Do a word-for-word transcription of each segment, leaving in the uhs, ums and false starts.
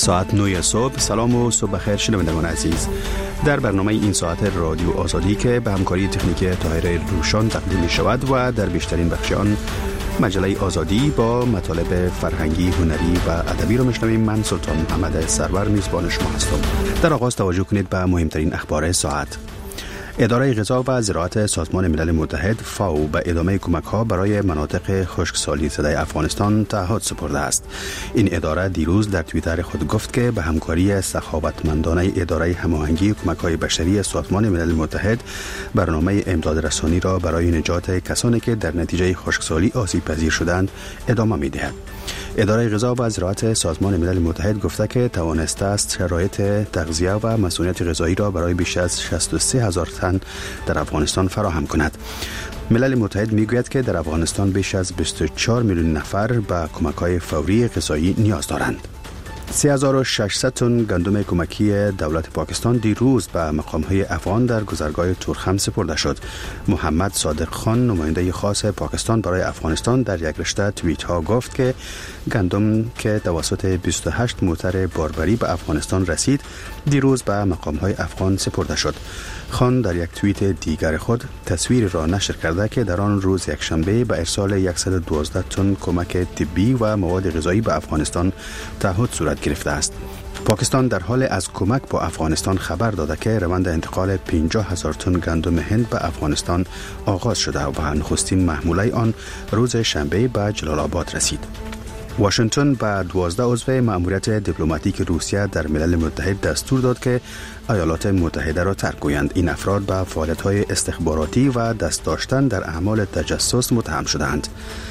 ساعت نه صبح. سلام و صبح بخیر شنوندگان عزیز. در برنامه این ساعت رادیو آزادی که به همکاری تکنیک طاهر روشان تقدیم می شود و در بیشترین بخش آن مجله آزادی با مطالب فرهنگی، هنری و ادبی را میشنویم. من سلطان محمد سرور میزبان شما هستم. در آغاز توجه کنید به مهمترین اخبار ساعت. اداره غذا و زراعت سازمان ملل متحد فاو به ادامه کمک‌ها برای مناطق خشکسالی زده افغانستان تعهد سپرده است. این اداره دیروز در توییتر خود گفت که به همکاری سخاوتمندانه اداره هماهنگی کمک‌های بشری سازمان ملل متحد برنامه امداد رسانی را برای نجات کسانی که در نتیجه خشکسالی آسیب پذیر شدند ادامه می‌دهد. اداره غذا و زراعت سازمان ملل متحد گفته که توانسته است شرایط تغذیه و مسئولیت غذایی را برای بیش از شصت و سه هزار تن در افغانستان فراهم کند. ملل متحد میگوید که در افغانستان بیش از بیست و چهار میلیون نفر به کمک‌های فوری غذایی نیاز دارند. سه هزار و ششصد تن گندم کمکی دولت پاکستان دیروز به مقام‌های افغان در گذرگاه تورخم سپرده شد. محمد صادق خان، نماینده خاص پاکستان برای افغانستان، در یک رشته توییت ها گفت که گندم که توسط بیست و هشت موتر باربری به افغانستان رسید دیروز به مقام‌های افغان سپرده شد. خان در یک توییت دیگر خود تصویر را نشر کرده که در آن روز یک شنبه به ارسال صد و دوازده تن کمک طبی و مواد غذایی به افغانستان تعهد صورت گرفته است. پاکستان در حال از کمک با افغانستان خبر داده که روند انتقال پنجاه هزار تن گندم هند به افغانستان آغاز شده و نخستین محموله آن روز شنبه به جلال آباد رسید. واشنگتن به دوازده عضو مأموریت دیپلماتیک روسیه در ملل متحد دستور داد که ایالات متحده را ترک کنند. این افراد به فعالیت‌های استخباراتی و دست داشتن در اعمال تجسس متهم شدند.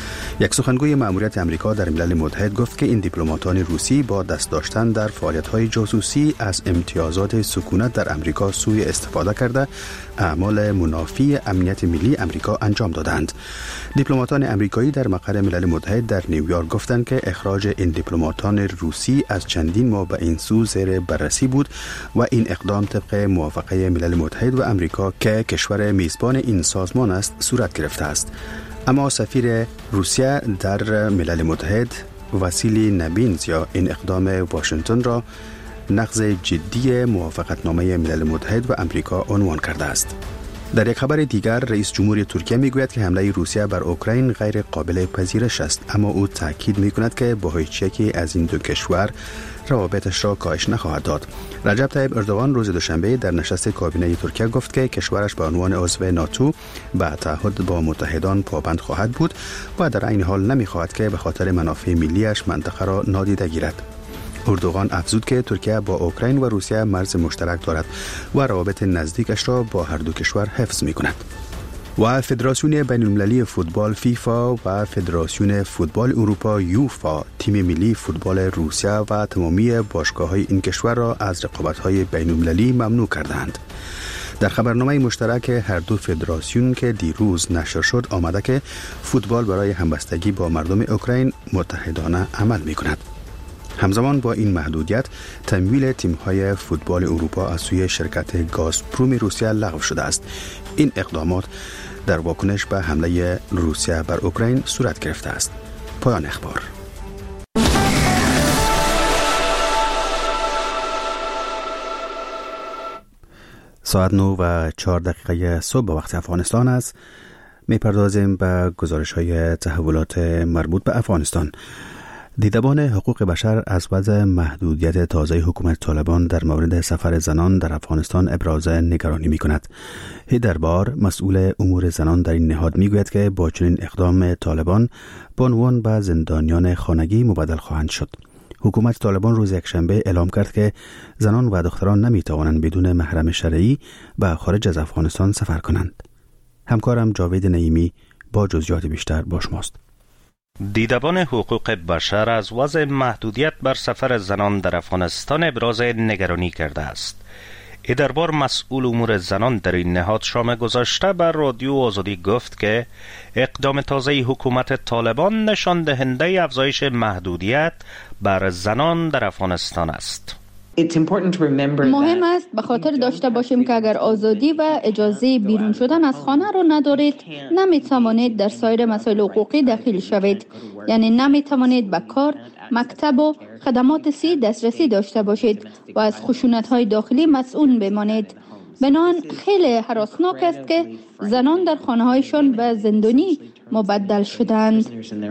یک سخنگوی مأموریت امریکا در ملل متحد گفت که این دیپلماتان روسی با دست داشتن در فعالیت‌های جاسوسی از امتیازات سکونت در امریکا سوء استفاده کرده اعمال منافی امنیت ملی امریکا انجام دادند. دیپلماتان امریکایی در مقر ملل متحد در نیویورک گفتند که اخراج این دیپلماتان روسی از چندین ماه به این سو زیر بررسی بود و این اقدام طبق موافقه ملل متحد و امریکا که کشور میزبان این سازمان است صورت گرفته است. اما سفیر روسیه در ملل متحد واسیلی نبینزیا این اقدام واشنگتن را نقض جدی موافقتنامه ملل متحد و امریکا عنوان کرده است. در یک خبر دیگر رئیس جمهوری ترکیه میگوید که حمله روسیه بر اوکراین غیر قابل پذیرش است، اما او تاکید میکند که با هیچ یکی از این دو کشور روابطش را کاهش نخواهد داد. رجب طیب اردوغان روز دوشنبه در نشست کابینه ترکیه گفت که کشورش به عنوان عضو ناتو به تعهد با متحدان پابند خواهد بود و در عین حال نمیخواهد که به خاطر منافع ملیش منطقه را نادیده گیرد. اردوغان افزود که ترکیه با اوکراین و روسیه مرز مشترک دارد و روابط نزدیکش را با هر دو کشور حفظ می‌کند. و فدراسیون بین‌المللی فوتبال فیفا و فدراسیون فوتبال اروپا یوفا تیم ملی فوتبال روسیه و تمامی باشگاه‌های این کشور را از رقابت‌های بین‌المللی ممنوع کردند. در خبرنامه مشترک هر دو فدراسیون که دیروز نشر شد آمده که فوتبال برای همبستگی با مردم اوکراین متحدانه عمل می‌کند. همزمان با این محدودیت تمویل تیم‌های فوتبال اروپا از سوی شرکت گازپروم روسیه لغو شده است. این اقدامات در واکنش به حمله روسیه بر اوکراین صورت گرفته است. پایان اخبار. ساعت نه و چهار دقیقه صبح به وقت افغانستان است. می‌پردازیم به گزارش‌های تحولات مربوط به افغانستان. دیدبان حقوق بشر از وضع محدودیت تازه حکومت طالبان در مورد سفر زنان در افغانستان ابراز نگرانی می کند. هیدربار مسئول امور زنان در این نهاد می گوید که با چنین اقدام طالبان به عنوان به زندانیان خانگی مبدل خواهند شد. حکومت طالبان روز یکشنبه اعلام کرد که زنان و دختران نمی توانند بدون محرم شرعی به خارج از افغانستان سفر کنند. همکارم جاوید نعیمی با جزئیات بیشتر با شماست. دیدبان حقوق بشر از وضع محدودیت بر سفر زنان در افغانستان ابراز نگرانی کرده است. ایدربار مسئول امور زنان در این نهاد شام گذشته بر رادیو آزادی گفت که اقدام تازه حکومت طالبان نشان دهنده افزایش محدودیت بر زنان در افغانستان است. مهم است به خاطر داشته باشیم که اگر آزادی و اجازه بیرون شدن از خانه را ندارید، نمی توانید در سایر مسائل حقوقی دخیل شوید. یعنی نمی توانید به کار مکتب و خدمات صحی دسترسی داشته باشید و از خشونت‌های داخلی مسئول بمانید. بنان خیلی هراسناک است که زنان در خانه‌هایشان به زندانی مبدل شدند.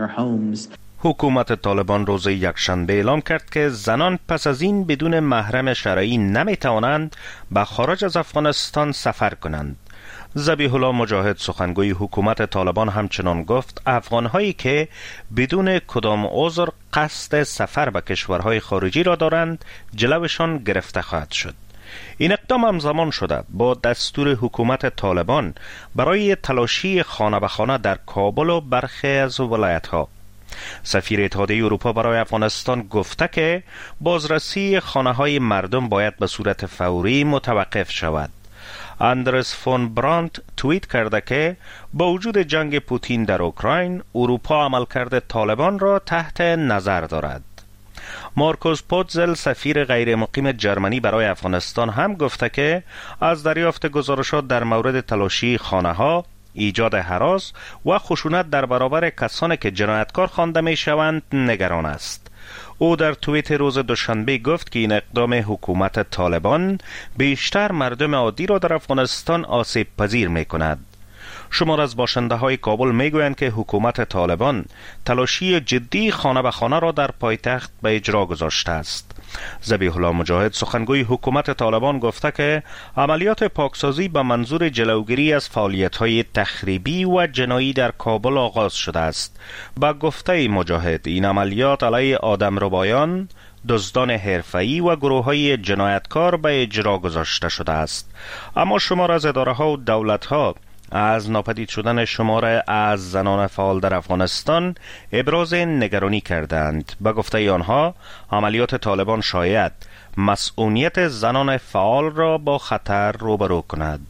حکومت طالبان روز یکشنبه اعلام کرد که زنان پس از این بدون محرم شرعی نمیتوانند به خارج از افغانستان سفر کنند. ذبیح الله مجاهد سخنگوی حکومت طالبان همچنان گفت افغانهایی که بدون کدام عذر قصد سفر به کشورهای خارجی را دارند جلوشان گرفته خواهد شد. این اقدام همزمان شده با دستور حکومت طالبان برای تلاشی خانه به خانه در کابل و برخی از ولایت‌ها. سفیر اتحادیه اروپا برای افغانستان گفته که بازرسی خانه‌های مردم باید به صورت فوری متوقف شود. اندرس فون برانت توییت کرده که با وجود جنگ پوتین در اوکراین، اروپا عملکرد طالبان را تحت نظر دارد. مارکوس پوتزل سفیر غیر مقیم جرمنی برای افغانستان هم گفته که از دریافت گزارشات در مورد تلاشی خانه‌ها، ایجاد هراس و خشونت در برابر کسانی که جنایتکار خوانده می شوند نگران است. او در توییت روز دوشنبه گفت که این اقدام حکومت طالبان بیشتر مردم عادی را در افغانستان آسیب پذیر می کند. شمار از باشنده های کابل می گویند که حکومت طالبان تلاشی جدی خانه به خانه را در پایتخت به اجرا گذاشته است. ذبیح الله مجاهد سخنگوی حکومت طالبان گفته که عملیات پاکسازی به منظور جلوگیری از فعالیت‌های تخریبی و جنایی در کابل آغاز شده است. با گفته مجاهد این عملیات علیه آدمربایان، دزدان حرفه‌ای و گروه‌های جنایتکار به اجرا گذاشته شده است. اما شمار از اداره‌ها و دولت‌ها از ناپدید شدن شمار از زنان فعال در افغانستان ابراز نگرانی کردند. به گفته آنها عملیات طالبان شاید مسئولیت زنان فعال را با خطر روبرو کند.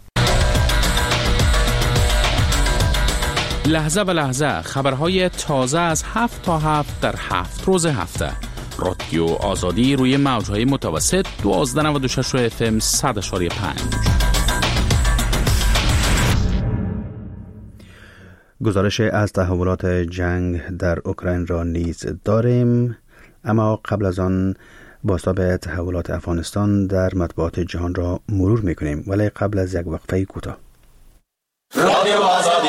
لحظه به لحظه خبرهای تازه از هفت تا هفت در هفت روز هفته. رادیو آزادی روی موجهای متوسط دوازده نود و شش اف ام صد و پنج. گزارش از تحولات جنگ در اوکراین را نیز داریم، اما قبل از آن بازتاب تحولات افغانستان در مطبوعات جهان را مرور میکنیم، ولی قبل از یک وقفه کوتاه. رادیو آزادی.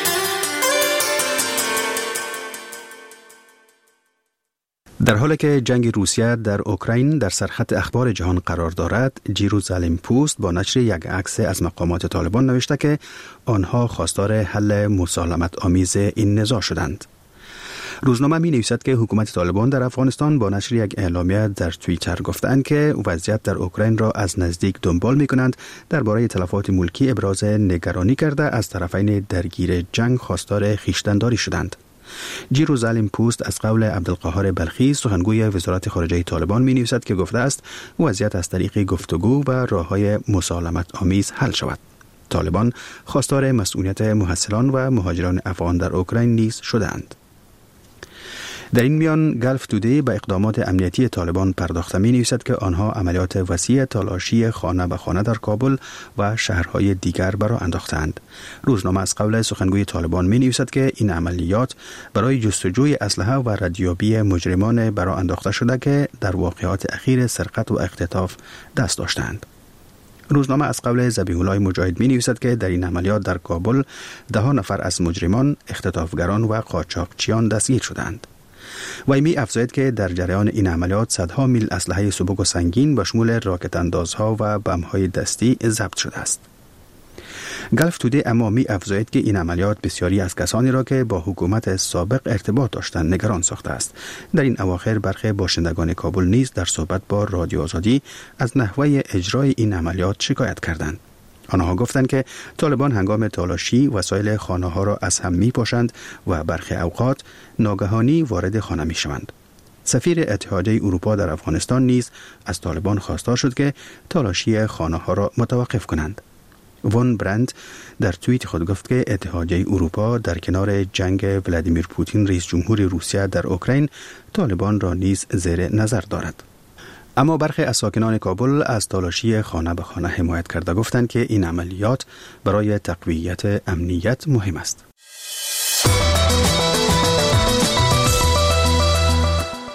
در حالی که جنگ روسیه در اوکراین در سرخط اخبار جهان قرار دارد، جیروزالم پوست با نشر یک عکس از مقامات طالبان نوشته که آنها خواستار حل مسالمت آمیز این نزاع شدند. روزنامه می نویسد که حکومت طالبان در افغانستان با نشر یک اعلامیه در توییتر گفتند که وضعیت در اوکراین را از نزدیک دنبال می کنند. درباره تلفات ملکی ابراز نگرانی کرده از طرفین درگیر جنگ خواستار خویشتن‌داری شدند. جیروزالم پوست از قول عبدالقاهر بلخی سخنگوی وزارت خارجه طالبان می نویسد که گفته است وضعیت از طریق گفتگو و راه‌های مسالمت آمیز حل شود. طالبان خواستار مسئولیت محصلان و مهاجران افغان در اوکراین نیز شدند. در این میان گلف تودی به اقدامات امنیتی طالبان پرداخته می نویسد که آنها عملیات وسیع تلاشی خانه به خانه در کابل و شهرهای دیگر برا انداختند. روزنامه از قول سخنگوی طالبان می نویسد که این عملیات برای جستجوی اسلحه و ردیابی مجرمان برا انداخته شده که در واقعات اخیر سرقت و اختطاف دست داشتند. روزنامه از قول ذبیح الله مجاهد می نویسد که در این عملیات در کابل ده ها نفر از مجرمان، اختطافگران و قاچاقچیان دستگیر شدند. وی می افزاید که در جریان این عملیات صدها میل اسلحه سبک و سنگین به شمول راکت اندازها و بم‌های دستی ضبط شده است. گلف تودی اما می افزاید که این عملیات بسیاری از کسانی را که با حکومت سابق ارتباط داشتند نگران ساخته است. در این اواخر برخی باشندگان کابل نیز در صحبت با رادیو آزادی از نحوه اجرای این عملیات شکایت کردند. آنها گفتند که طالبان هنگام تلاشی وسایل خانه ها را از هم می پاشند و برخی اوقات ناگهانی وارد خانه می شوند. سفیر اتحادیه اروپا در افغانستان نیز از طالبان خواستار شد که تلاشی خانه ها را متوقف کنند. وون برند در توییت خود گفت که اتحادیه اروپا در کنار جنگ ولادیمیر پوتین رئیس جمهور روسیه در اوکراین طالبان را نیز زیر نظر دارد. اما برخی از ساکنان کابل از تلاشی خانه به خانه حمایت کرده گفتند که این عملیات برای تقویت امنیت مهم است.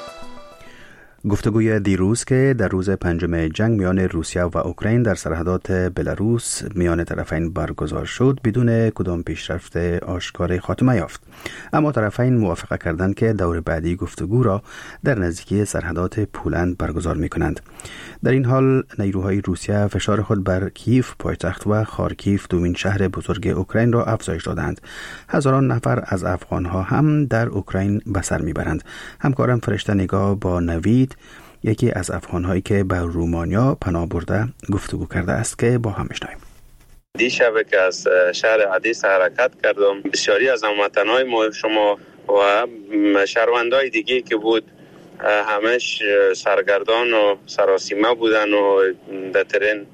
گفتگوی دیروز که در روز پنجم جنگ میان روسیه و اوکراین در سرحدات بلاروس میان طرفین برگزار شد بدون کدام پیشرفت آشکار خاتمه یافت. اما طرفین موافقه کردند که دور بعدی گفتگو را در نزدیکی سرحدات پولند برگزار میکنند. در این حال نیروهای روسیه فشار خود بر کیف پایتخت و خارکیف دومین شهر بزرگ اوکراین را افزایش دادند. هزاران نفر از افغانها هم در اوکراین به سر میبرند. همکارم فرشته نگاه با نوید، یکی از افغانهایی که به رومانیا پناه برده، گفتگو کرده است که با هم میشنویم. دیشب که از شهر عدیس حرکت کردم، بسیاری از هموطنهای ما شما و شهروندهای دیگه که بود همش سرگردان و سراسیمه بودن و در ترین،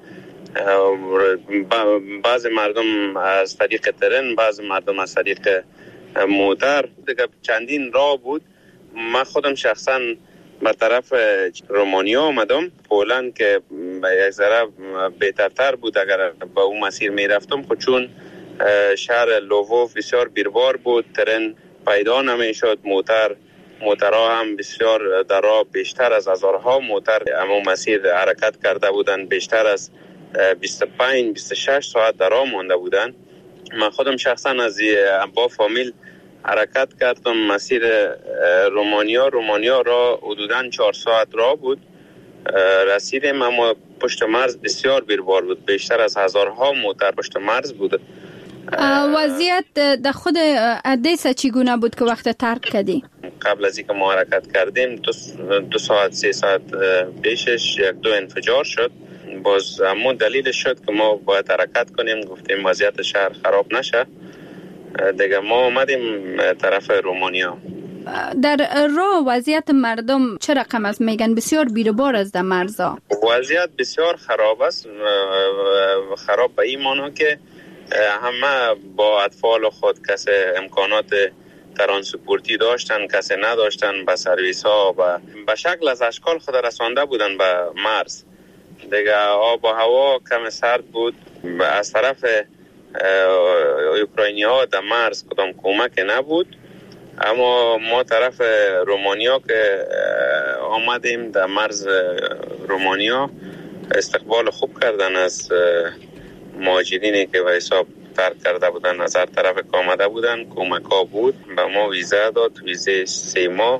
بعض مردم از طریق ترین، بعض مردم از طریق موتر. دیگه چندین راه بود. من خودم شخصا به طرف رومانیا آمدم. پولند که یک ذره بهترتر بود اگر به اون مسیر می رفتم، خود چون شهر لووف بسیار بیروار بود، ترن پیدا نمی شد، موتر موترها هم بسیار در راه بیشتر از هزارها موتر اما مسیر حرکت کرده بودن، بیشتر از بیست و پنج بیست و شش ساعت در راه مانده بودن. من خودم شخصا از با فامیل حرکت کردم مسیر رومانیا. رومانیا را حدوداً چهار ساعت راه بود. رسیدیم اما پشت مرز بسیار بیروار بود، بیشتر از هزارها موتر پشت مرز بود. وضعیت در خود عدیس چگونه بود که وقت ترک کردی؟ قبل از اینکه ما حرکت کردیم دو, دو ساعت سه ساعت پیشش یک دو انفجار شد. باز همون دلیلش شد که ما باید حرکت کنیم، گفتیم وضعیت شهر خراب نشه. دیگه ما آمدیم طرف رومانیا. در راه وضعیت مردم چه رقم است؟ میگن بسیار بیروبار است در مرزا. وضعیت بسیار خراب است. خراب به این معنی که همه با اطفال خود کسی امکانات ترانسپورتی داشتن، کسی نداشتن، به سرویس ها و به شکل از اشکال خود رسانده بودن به مرز. دیگه آب و هوا کم سرد بود. از طرف اوکراینی ها در مرز کدام کمک نبود، اما ما طرف رومانیا که آمدیم در مرز رومانیا استقبال خوب کردن از مهاجرینی که به حساب ترک کرده بودن، از هر طرف که آمده بودن کمک ها بود. به ما ویزا داد، ویزه سه ماه.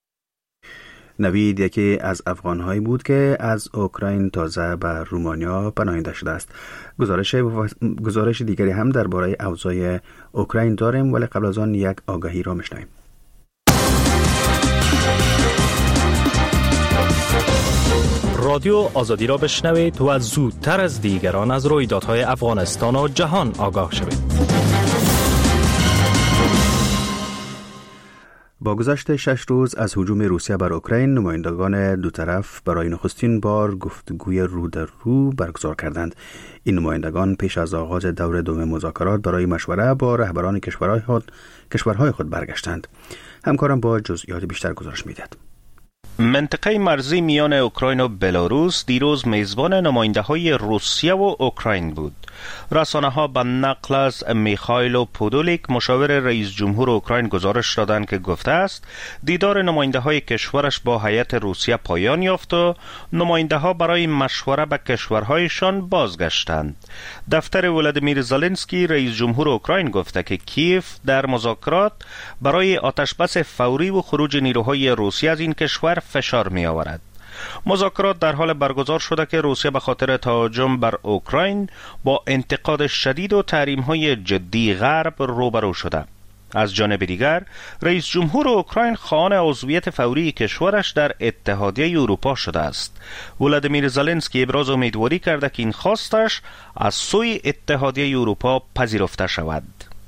نوید یکی از افغانهایی بود که از اوکراین تازه به رومانیا پناهنده شده است. گزارش گزارش دیگری هم درباره اوضاع اوکراین داریم، ولی قبل از آن یک آگاهی را میشنویم. رادیو آزادی را بشنوید و زودتر از دیگران از رویدادهای افغانستان و جهان آگاه شوید. با گذشت شش روز از هجوم روسیه بر اوکراین، نمایندگان دو طرف برای نخستین بار گفتگوی رو در رو برگزار کردند. این نمایندگان پیش از آغاز دور دوم مذاکرات برای مشوره با رهبران کشورهای خود کشورهای خود برگشتند. همکارم با جزئیات بیشتر گزارش می‌دهد. منطقه مرزی میان اوکراین و بلاروس دیروز میزبان نماینده‌های روسیه و اوکراین بود. رسانه‌ها به نقل از میخائیل پودولیک مشاور رئیس جمهور اوکراین گزارش دادند که گفته است دیدار نماینده‌های کشورش با هیئت روسیه پایان یافت و نماینده‌ها برای مشوره به کشورهایشان بازگشتند. دفتر ولادیمیر زلنسکی رئیس جمهور اوکراین گفته که کیف در مذاکرات برای آتشبس فوری و خروج نیروهای روسیه از این کشور فشار می آورد. مذاکرات در حال برگزار شده که روسیه به خاطر تهاجم بر اوکراین با انتقاد شدید و تحریم‌های جدی غرب روبرو شده. از جانب دیگر رئیس جمهور اوکراین خواهان عضویت فوری کشورش در اتحادیه اروپا شده است. ولادیمیر زلنسکی ابراز امیدواری کرده که این خواستش از سوی اتحادیه اروپا پذیرفته شود.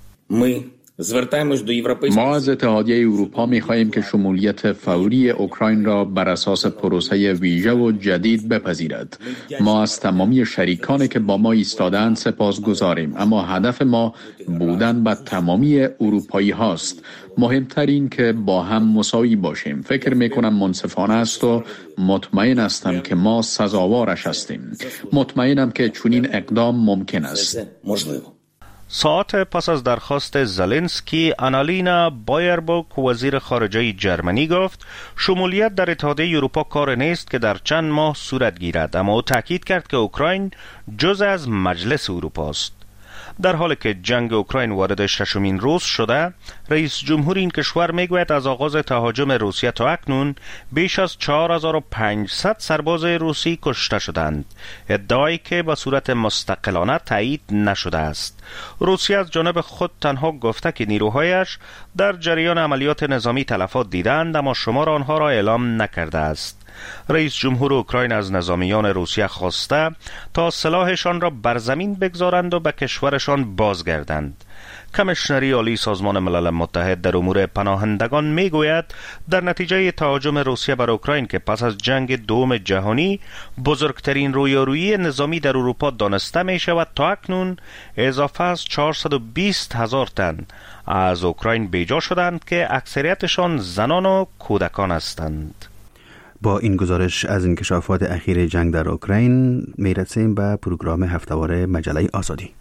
ما از اتحادیه اروپا می‌خواهیم که شمولیت فوری اوکراین را بر اساس پروسه ویژه و جدید بپذیرد. ما از تمامی شریکانی که با ما ایستادند سپاسگزاریم، اما هدف ما بودن با تمامی اروپایی هاست. مهمترین که با هم مساوی باشیم. فکر می‌کنم منصفانه است و مطمئن هستم که ما سزاوارش هستیم. مطمئنم که چنین اقدام ممکن است. ساعت پس از درخواست زلنسکی، آنالینا بایربوک وزیر خارجه جرمنی گفت شمولیت در اتحادیه اروپا کار نیست که در چند ماه صورت گیرد، اما او تاکید کرد که اوکراین جزء از مجلس اروپا است. در حالی که جنگ اوکراین وارد ششمین روز شده، رئیس جمهور این کشور میگوید از آغاز تهاجم روسیه تا اکنون بیش از چهار هزار و پانصد سرباز روسی کشته شدند، ادعایی که به صورت مستقلانه تایید نشده است. روسیه از جانب خود تنها گفته که نیروهایش در جریان عملیات نظامی تلفات دیدند، اما شمار آنها را اعلام نکرده است. رئیس جمهور اوکراین از نظامیان روسیه خواسته تا سلاحشان را بر زمین بگذارند و به کشورشان بازگردند. کمیشنری عالی سازمان ملل متحد در امور پناهندگان میگوید در نتیجه تهاجم روسیه بر اوکراین که پس از جنگ دوم جهانی بزرگترین رویارویی نظامی در اروپا دانسته می شود، تا اکنون اضافه از چهارصد و بیست هزار تن از اوکراین بیجا شدند که اکثریتشان زنان و کودکان هستند. با این گزارش از انکشافات اخیر جنگ در اوکراین میرسیم به پروگرام هفته‌وار مجله آزادی.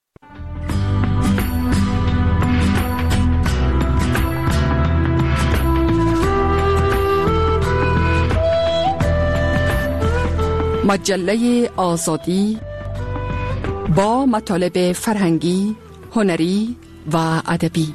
مجله آزادی با مطالب فرهنگی، هنری و ادبی.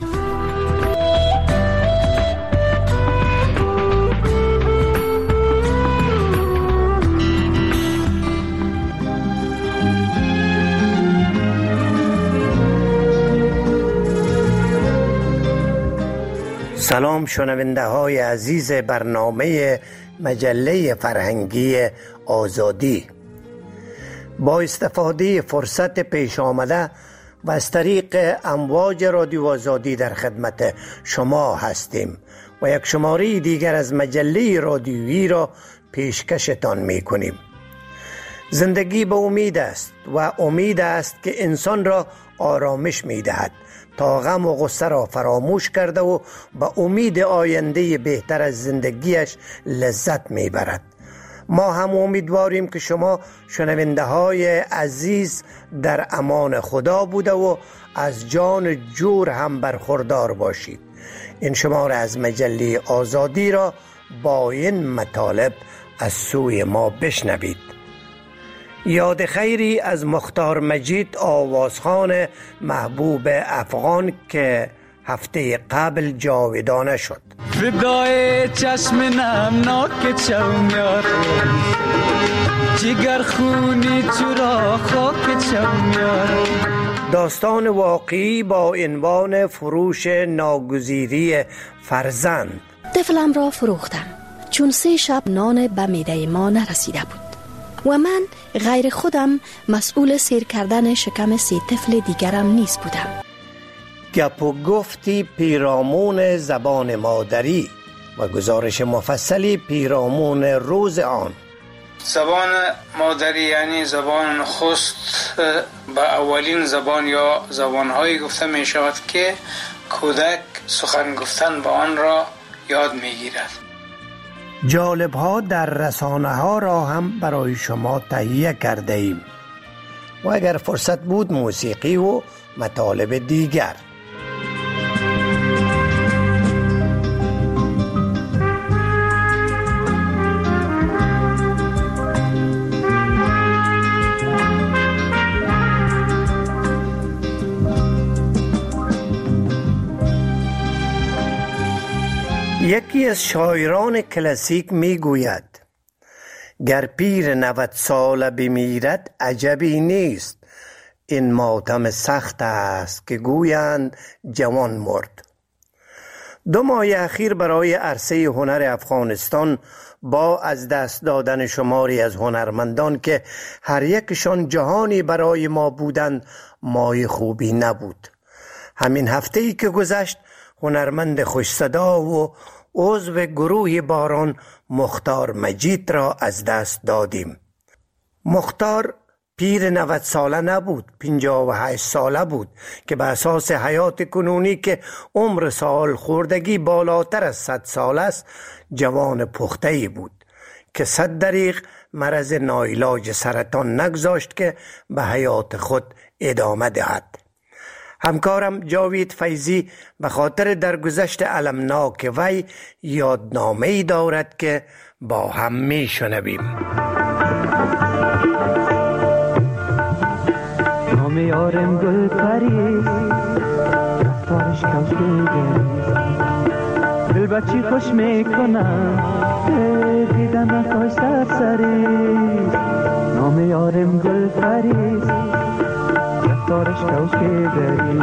سلام شنونده های عزیز برنامه مجله فرهنگی آزادی. با استفاده فرصت پیش آمده و از طریق امواج رادیو آزادی در خدمت شما هستیم و یک شماره دیگر از مجله رادیویی را پیشکشتان می کنیم. زندگی به امید است و امید است که انسان را آرامش می دهد تا غم و غصه را فراموش کرده و به امید آینده بهتر از زندگیش لذت می برد. ما هم امیدواریم که شما شنونده های عزیز در امان خدا بوده و از جان جور هم برخوردار باشید. این شماره از مجله آزادی را با این مطالب از سوی ما بشنوید. یاد خیری از مختار مجید آوازخوان محبوب افغان که هفته قبل جاودانه شد. فدای چشم نمناک چومیار، جگر خونی چرا خاک چومیار. داستان واقعی با عنوان فروش ناگزیری فرزند. طفلم را فروختم چون سه شب نان به معده ما نرسیده بود و من غیر خودم مسئول سیر کردن شکم سه طفل دیگرم نیز بودم. گپ و گفتی پیرامون زبان مادری و گزارش مفصلی پیرامون روز آن. زبان مادری یعنی زبان نخست به اولین زبان یا زبانهایی گفته می شود که کودک سخن گفتن با آن را یاد می گیرد. جالب ها در رسانه ها را هم برای شما تهیه کرده ایم و اگر فرصت بود موسیقی و مطالب دیگر. یکی از شاعران کلاسیک می گوید گر پیر نود ساله بمیرد عجبی نیست، این ماتم سخت است که گویند جوان مرد. دو ماه اخیر برای عرصه هنر افغانستان با از دست دادن شماری از هنرمندان که هر یکشان جهانی برای ما بودند ماه خوبی نبود. همین هفته ای که گذشت هنرمند خوش صدا و عضو گروه باران مختار مجید را از دست دادیم. مختار پیر نود ساله نبود، پنجاه و هشت ساله بود که به اساس حیات کنونی که عمر سال خوردگی بالاتر از صد سال است جوان پخته‌ای بود که صد دریغ مرض ناعلاج سرطان نگذاشت که به حیات خود ادامه دهد. همکارم جاوید فیضی به خاطر درگذشت المناک وی یادنامه‌ای دارد که با هم میشنویم. نام یارم گل پریز، رفتارش کوشیده، دل بچی خوش میکنم، دیدم نخواه سرسری. نام یارم گل پریز، رفتارش کوشیده.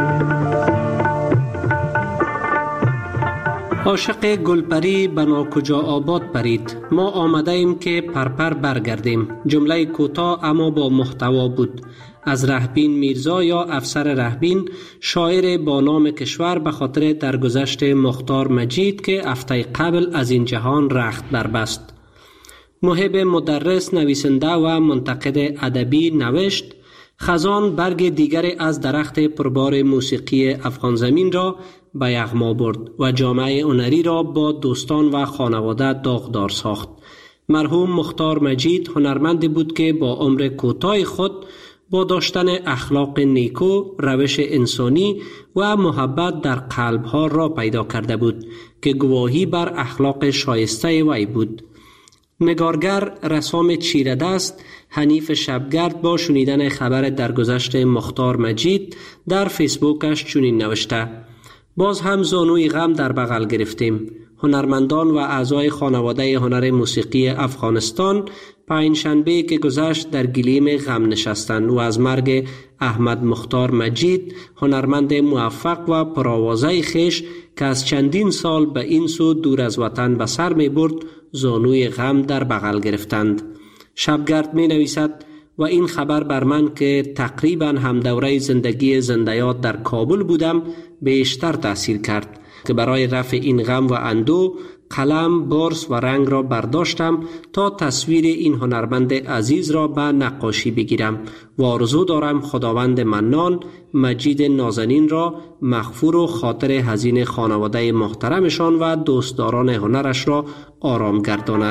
عاشق گلپری بنا کجا آباد پرید، ما آمده ایم که پرپر برگردیم. جمله کوتاه اما با محتوا بود. از رهبین میرزا یا افسر رهبین، شاعر با نام کشور به خاطر درگذشت مختار مجید که هفته قبل از این جهان رخت بربست. محب مدرس، نویسنده و منتقد ادبی نوشت: خزان برگ دیگری از درخت پربار موسیقی افغان زمین را به یغما برد و جامعه هنری را با دوستان و خانواده داغدار ساخت. مرحوم مختار مجید هنرمندی بود که با عمر کوتاه خود با داشتن اخلاق نیکو، روش انسانی و محبت در قلبها را پیدا کرده بود که گواهی بر اخلاق شایسته وی بود. نگارگر رسام چیره دست حنیف شبگرد با شنیدن خبر درگذشت مختار مجید در فیسبوکش چنین نوشته: باز هم زانوی غم در بغل گرفتیم. هنرمندان و اعضای خانواده هنر موسیقی افغانستان پنجشنبه که گذشت در گلیم غم نشستند و از مرگ احمد مختار مجید، هنرمند موفق و پرآوازه خویش که از چندین سال به این سو دور از وطن به سر می برد، زانوی غم در بغل گرفتند. شبگرد می نویسد: و این خبر بر من که تقریبا هم دوره زندگی زندیات در کابل بودم بیشتر تأثیر کرد که برای رفع این غم و اندو قلم، برس و رنگ را برداشتم تا تصویر این هنرمند عزیز را به نقاشی بگیرم و آرزو دارم خداوند منان مجید نازنین را مغفور و خاطر حزین خانواده محترمشان و دوستداران هنرش را آرام گرداند.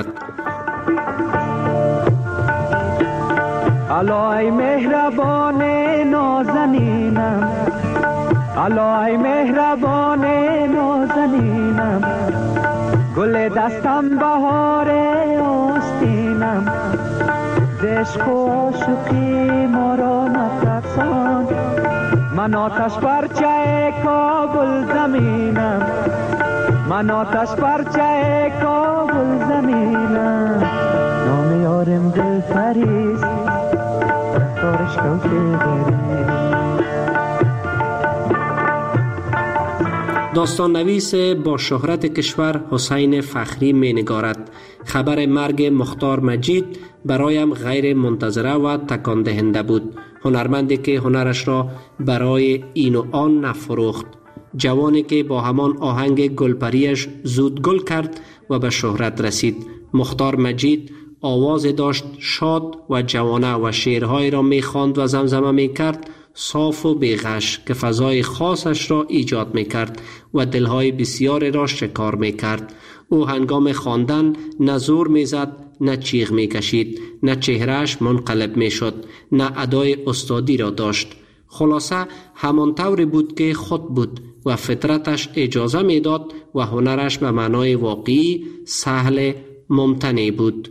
الای مهربان نازنینم، الای مهربان نازنینم، گل دستم بهار آستینم، عشق و عاشقی ما را نترسان، من آتش پرچه کابل زمینم، من آتش پرچه کابل زمینم. نام یارم دل فریز، رفتارش کوچه بری. داستان نویس با شهرت کشور حسین فخری می نگارد: خبر مرگ مختار مجید برایم غیر منتظره و تکان دهنده بود. هنرمندی که هنرش را برای این و آن نفروخت، جوانی که با همان آهنگ گلپریش زود گل کرد و به شهرت رسید. مختار مجید آواز داشت شاد و جوانه و شعرهای را می خواند و زمزمه می کرد، صاف و بیغش که فضای خاصش را ایجاد می کرد و دلهای بسیار را شکار می کرد. او هنگام خواندن نه زور می زد، نه چیغ می کشید، نه چهرهش منقلب می شد، نه ادای استادی را داشت. خلاصه همان طوری بود که خود بود و فطرتش اجازه می داد و هنرش به معنای واقعی سهل ممتنع بود.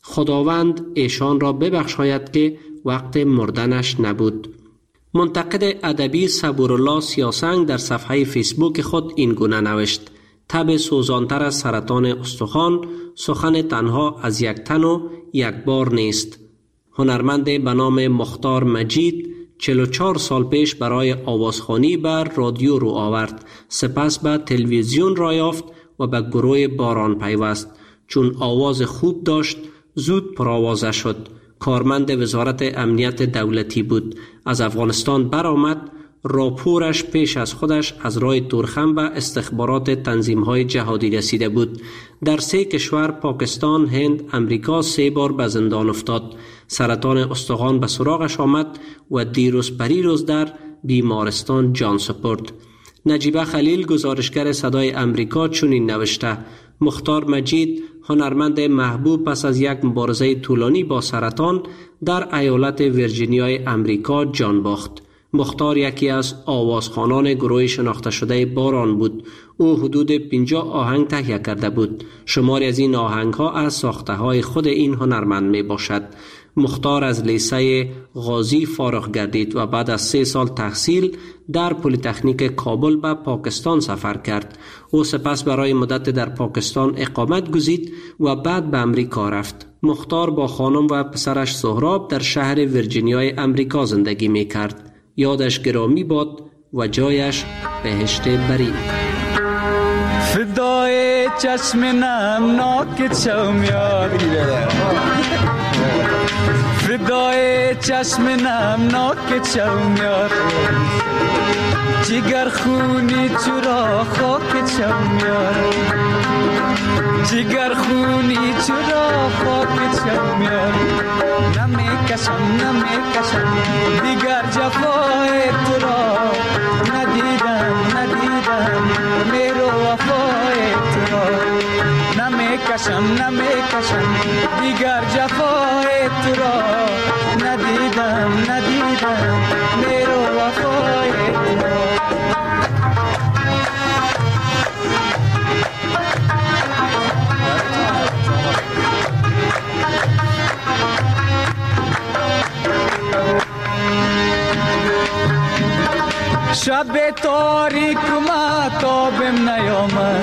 خداوند ایشان را ببخشاید که وقت مردنش نبود. منتقد ادبی صبورالله سیاسنگ در صفحه فیسبوک خود این گونه نوشت: تب سوزانتر از سرطان استخوان، سخن تنها از یک تن و یک بار نیست. هنرمند به نام مختار مجید چهل و چهار سال پیش برای آوازخوانی بر رادیو رو آورد، سپس به تلویزیون را یافت و به گروه باران پیوست. چون آواز خوب داشت زود پرآوازه شد. کارمند وزارت امنیت دولتی بود. از افغانستان برآمد. راپورش پیش از خودش از راه تورخم و استخبارات تنظیم‌های جهادی رسیده بود. در سه کشور پاکستان، هند، امریکا سه بار به زندان افتاد. سرطان استخوان به سراغش آمد و دیروز پریروز در بیمارستان جان سپرد. نجیبه خلیل گزارشگر صدای امریکا چنین نوشته: مختار مجید هنرمند محبوب پس از یک مبارزه طولانی با سرطان در ایالت ویرجینیای امریکا جان باخت. مختار یکی از آوازخوانان گروه شناخته شده باران بود. او حدود پنجاه آهنگ تهیه کرده بود. شماری از این آهنگ ها از ساخته های خود این هنرمند می باشد. مختار از لیسه غازی فارغ گردید و بعد از سه سال تحصیل در پلی‌تکنیک کابل به پاکستان سفر کرد. او سپس برای مدت در پاکستان اقامت گزید و بعد به امریکا رفت. مختار با خانم و پسرش سهراب در شهر ویرجینیای امریکا زندگی می کرد. یادش گرامی باد و جایش بهشت برین. فدای چشم نمناک چومیاد، فدای چشم نمناک چومیاد، جگر خونی چرا خاک چومیاد، جگر خونی چرا خاک چومیاد. نمی کشم نمی کشم دیگر جفای تو را، ندیدم ندیدم میرو وفای تو را. نمی کشم نمی کشم دیگر جفای تو را، ندیدم ندیدم میرو وفای تو را. شب تاریک ماتابم نیامد،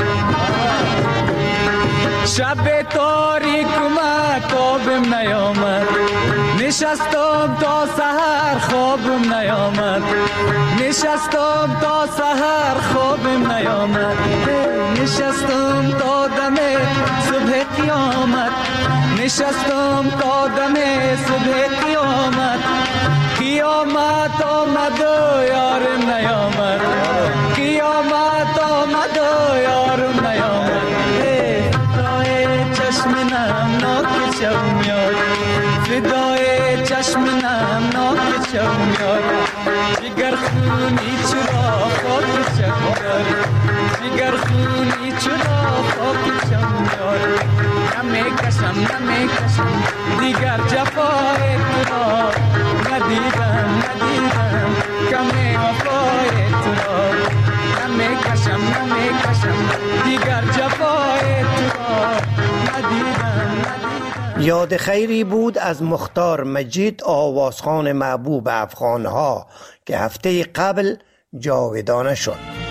شب تاریک ماتابم نیامد، نشستم تا سحر خوابم نیامد، نشستم تا سحر خوابم نیامد، نشستم تا دم صبح قیامت، نشستم تا دم صبح قیامت. قیامت آمد و یارم نیامد، قیامت آمد و یارم نیامد. فدای چشم نمناک چومیاد، فدای چشم نمناک چومیاد، جگر خونی چرا خاک چومیاد، جگر خونی چرا خاک چومیاد. نمی کشم نمی کشم دیگر جفای تو را، ندیدم ندیدم کمی وفای تو را. نمی کشم نمی کشم دیگر جفای تو را، ندیدم ندیدم. یاد خیری بود از مختار مجید، آوازخوان محبوب افغانها که هفته قبل جاودانه شد.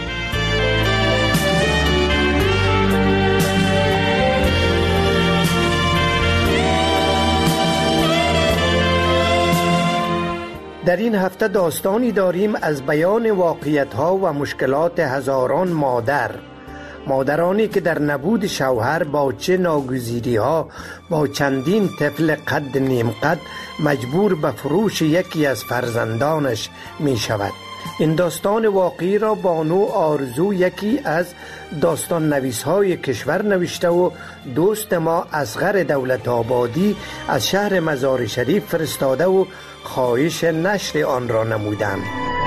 در این هفته داستانی داریم از بیان واقعیت‌ها و مشکلات هزاران مادر، مادرانی که در نبود شوهر با چه ناگزیری‌ها با چندین طفل قد نیم قد مجبور به فروش یکی از فرزندانش می شود. این داستان واقعی را بانو آرزو، یکی از داستان نویس‌های کشور، نوشته و دوست ما اصغر دولت آبادی از شهر مزار شریف فرستاده و خواهش نشر آن را نمودند.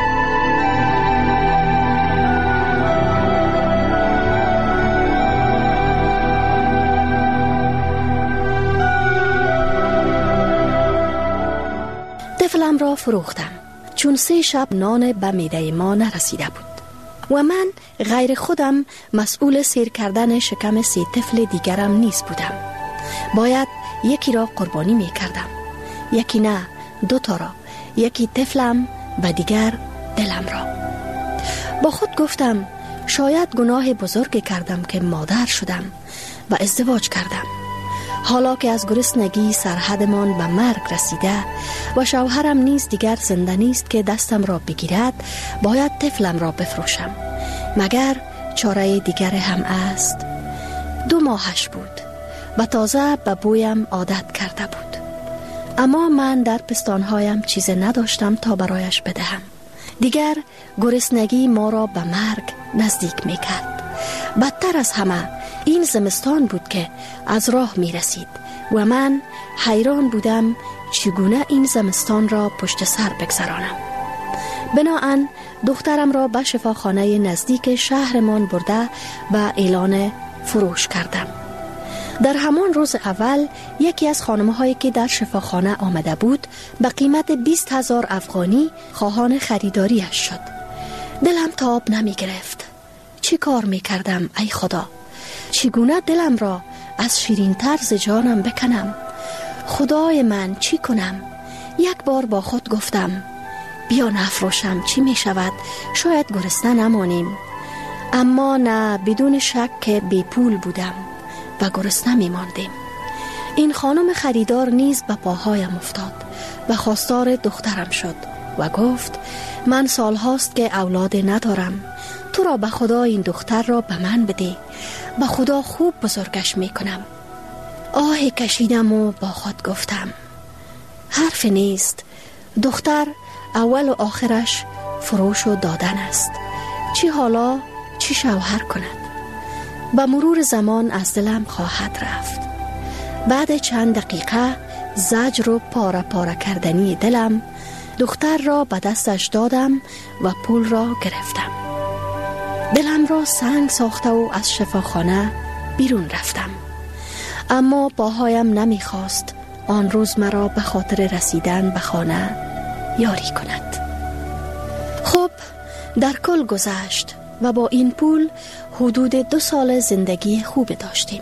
طفلم را فروختم چون سه شب نان به معده ما نرسیده بود و من غیر خودم مسئول سیر کردن شکم سه طفل دیگرم نیز بودم. باید یکی را قربانی می کردم، یکی نه، دو تا را، یکی طفلم و دیگر دلم را. با خود گفتم شاید گناه بزرگی کردم که مادر شدم و ازدواج کردم. حالا که از گرسنگی سرحدمان به مرگ رسیده و شوهرم نیز دیگر زنده نیست که دستم را بگیرد، باید طفلم را بفروشم. مگر چاره دیگر هم است؟ دو ماهش بود و تازه به بویم عادت کرده بود، اما من در پستانهایم چیز نداشتم تا برایش بدهم. دیگر گرسنگی ما را به مرگ نزدیک می کرد. بدتر از همه این زمستان بود که از راه می رسید و من حیران بودم چگونه این زمستان را پشت سر بگذرانم. بناهن دخترم را به شفاخانه نزدیک شهرمان برده و اعلان فروش کردم. در همان روز اول یکی از خانم‌هایی که در شفاخانه آمده بود به قیمت بیست هزار افغانی خواهان خریداریش شد. دلم تاب نمی گرفت. چی کار می کردم ای خدا؟ چگونه دلم را از شیرین طرز جانم بکنم؟ خدای من چی کنم؟ یک بار با خود گفتم بیا نفروشم، چی می شود؟ شاید گرسنه نمانیم. اما نه، بدون شک که بی پول بودم و گرسنه می ماندیم. این خانم خریدار نیز به پاهایم افتاد و خواستار دخترم شد و گفت من سال هاست که اولاد ندارم، تو را به خدا این دختر را به من بده، به خدا خوب بزرگش می کنم. آه کشیدم و با خود گفتم حرف نیست، دختر اول و آخرش فروش و دادن است، چی حالا چی شوهر کند؟ به مرور زمان از دلم خواهد رفت. بعد چند دقیقه زجر و پاره پاره کردنی دلم دختر را به دستش دادم و پول را گرفتم. دلم را سنگ ساخته و از شفاخانه بیرون رفتم. اما پاهایم نمیخواست آن روز مرا به خاطر رسیدن به خانه یاری کند. خب در کل گذشت و با این پول حدود دو سال زندگی خوب داشتیم.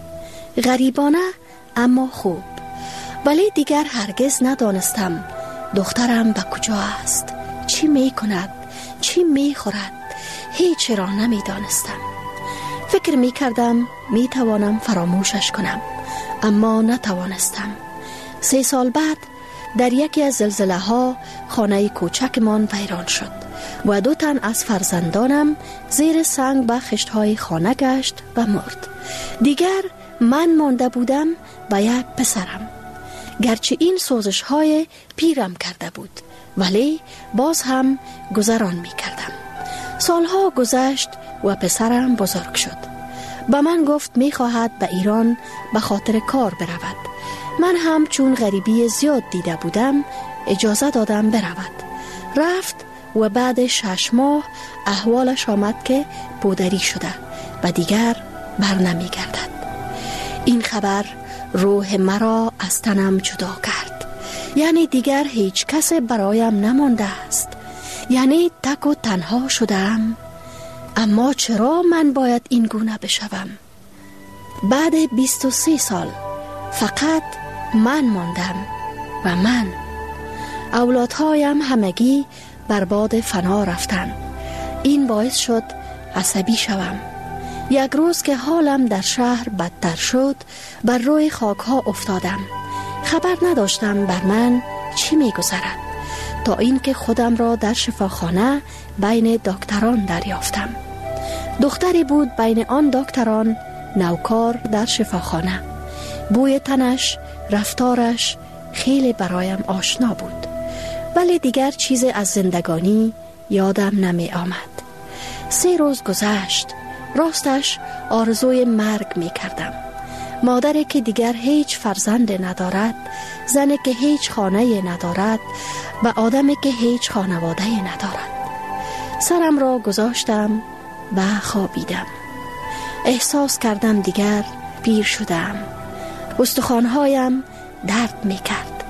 غریبانه اما خوب. ولی دیگر هرگز ندانستم دخترم به کجا است، چی می کند، چی می خورد. هیچ را نمی دانستم. فکر می کردم می توانم فراموشش کنم، اما نتوانستم. سه سال بعد در یکی از زلزله ها خانه کوچکمان ویران شد و دو تن از فرزندانم زیر سنگ به خشت های خانه گشت و مرد. دیگر من مانده بودم و یک پسرم. گرچه این سوزش های پیرم کرده بود ولی باز هم گذران می کردم. سالها گذشت و پسرم بزرگ شد. به من گفت می خواهد به ایران به خاطر کار برود. من هم چون غریبی زیاد دیده بودم اجازه دادم برود. رفت و بعد شش ماه احوالش آمد که پودری شده و دیگر بر نمی گردد. این خبر روح مرا از تنم جدا کرد. یعنی دیگر هیچ کس برایم نمانده است. یعنی تک و تنها شدم. اما چرا من باید این گونه بشوم؟ بعد بیست و سه سال فقط من ماندم و من. اولادهایم همگی برباد فنا رفتن. این باعث شد عصبی شوم. یک روز که حالم در شهر بدتر شد بر روی خاک ها افتادم. خبر نداشتم بر من چی می گذرد تا اینکه خودم را در شفاخانه بین دکتران دریافتم. دختری بود بین آن دکتران نوکار در شفاخانه. بوی تنش، رفتارش خیلی برایم آشنا بود ولی دیگر چیز از زندگانی یادم نمی آمد. سه روز گذشت. راستش آرزوی مرگ می کردم. مادری که دیگر هیچ فرزند ندارد، زنی که هیچ خانه ندارد و آدمی که هیچ خانواده ندارد. سرم را گذاشتم و خوابیدم. احساس کردم دیگر پیر شدم. استخوان‌هایم درد می کرد.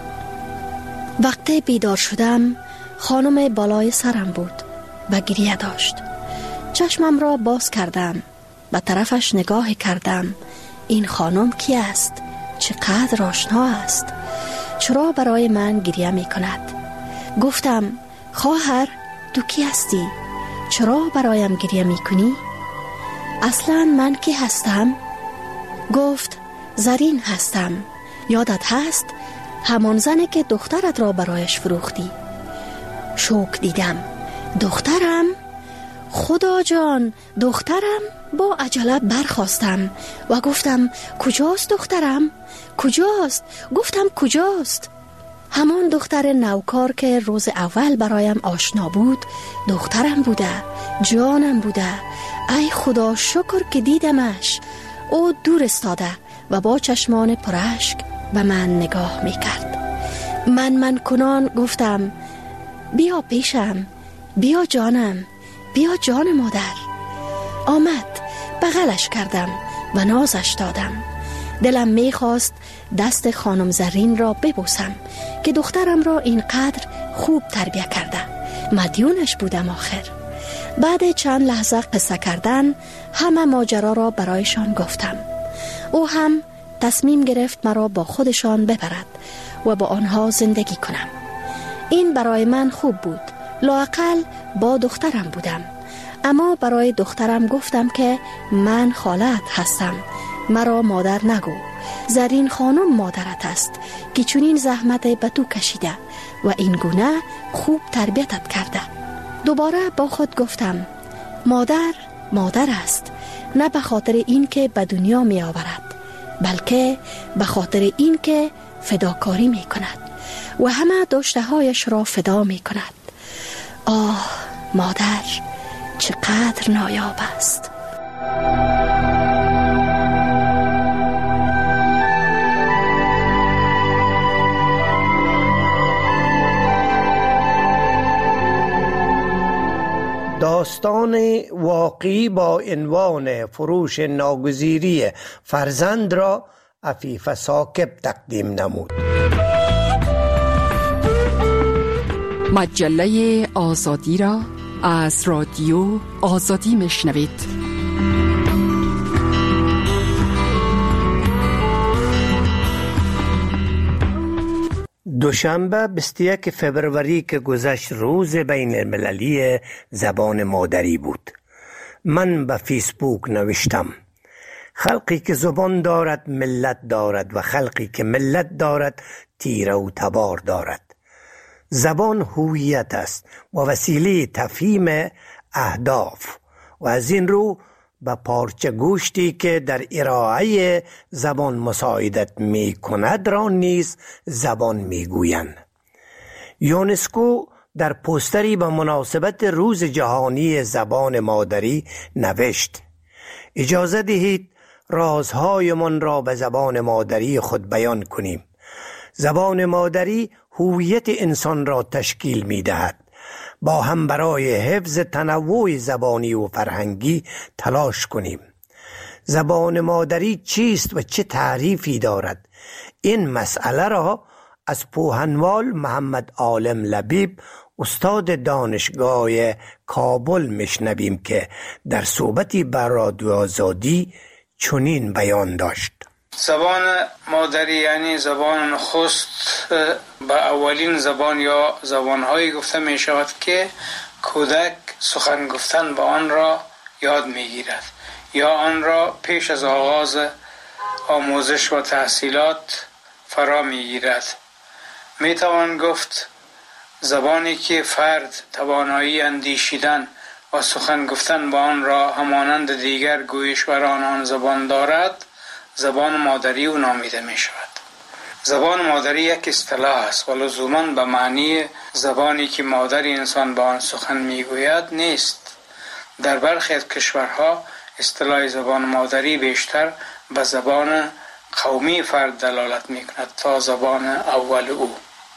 وقتی بیدار شدم خانم بالای سرم بود و گریه داشت. چشمم را باز کردم، به طرفش نگاه کردم. این خانم کی است؟ چقدر آشنا است. چرا برای من گریه می کند؟ گفتم خواهر تو کی هستی؟ چرا برایم گریه می کنی؟ اصلا من کی هستم؟ گفت زرین هستم. یادت هست همان زنی که دخترت را برایش فروختی؟ شوک دیدم. دخترم؟ خدا جان، دخترم؟ با عجله برخاستم و گفتم کجاست دخترم؟ کجاست؟ گفتم کجاست؟ همان دختر نوکار که روز اول برایم آشنا بود دخترم بوده، جانم بوده. ای خدا شکر که دیدمش. او دور استاده و با چشمان پراشک به من نگاه میکرد. من من کنان گفتم بیا پیشم، بیا جانم، بیا جان مادر. آمد، بغلش کردم و نازش دادم. دلم میخواست دست خانم زرین را ببوسم که دخترم را اینقدر خوب تربیه کرده. مدیونش بودم آخر. بعد چند لحظه قصه کردن همه ماجرا را برایشان گفتم. او هم تصمیم گرفت مرا با خودشان ببرد و با آنها زندگی کنم. این برای من خوب بود. لااقل با دخترم بودم. اما برای دخترم گفتم که من خالت هستم، مرا مادر نگو. زرین خانم مادرت است که چنین زحمت به تو کشیده و این گونه خوب تربیتت کرده. دوباره با خود گفتم مادر مادر است، نه به خاطر این که به دنیا می آورد، بلکه به خاطر این که فداکاری می کند و همه داشته هایش را فدا می کند. آه مادر چقدر نایاب است. داستان واقعی با عنوان فروش ناگزیری فرزند را عفیف ثاقب تقدیم نمود. مجله آزادی را از رادیو آزادی میشنوید. دوشنبه بیست و یک فوریه که گذشت روز بین المللی زبان مادری بود. من به فیسبوک نوشتم خلقی که زبان دارد ملت دارد و خلقی که ملت دارد تیره و تبار دارد. زبان هویت است و وسیله تفهیم اهداف و از این رو به پارچه گوشتی که در ارائه زبان مساعدت می کند را نیز زبان می گویند. یونسکو در پوستری به مناسبت روز جهانی زبان مادری نوشت اجازه دهید رازهایمان را به زبان مادری خود بیان کنیم. زبان مادری هویت انسان را تشکیل می دهد. با هم برای حفظ تنوع زبانی و فرهنگی تلاش کنیم. زبان مادری چیست و چه تعریفی دارد؟ این مسئله را از پوهنوال محمد عالم لبیب استاد دانشگاه کابل میشنویم که در صحبتی بر رادیو آزادی چنین بیان داشت. زبان مادری یعنی زبان نخست به اولین زبان یا زبانهایی گفته می شود که کودک سخن گفتن با آن را یاد می گیرد یا آن را پیش از آغاز آموزش و تحصیلات فرا می گیرد. می توان گفت زبانی که فرد توانایی اندیشیدن و سخن گفتن با آن را همانند دیگر گویشوران آن زبان دارد زبان مادری او نامیده می شود. زبان مادری یک اصطلاح است و لزوماً به معنی زبانی که مادر انسان با آن سخن می گوید نیست. در برخی از کشورها اصطلاح زبان مادری بیشتر به زبان قومی فرد دلالت می کند تا زبان اول او.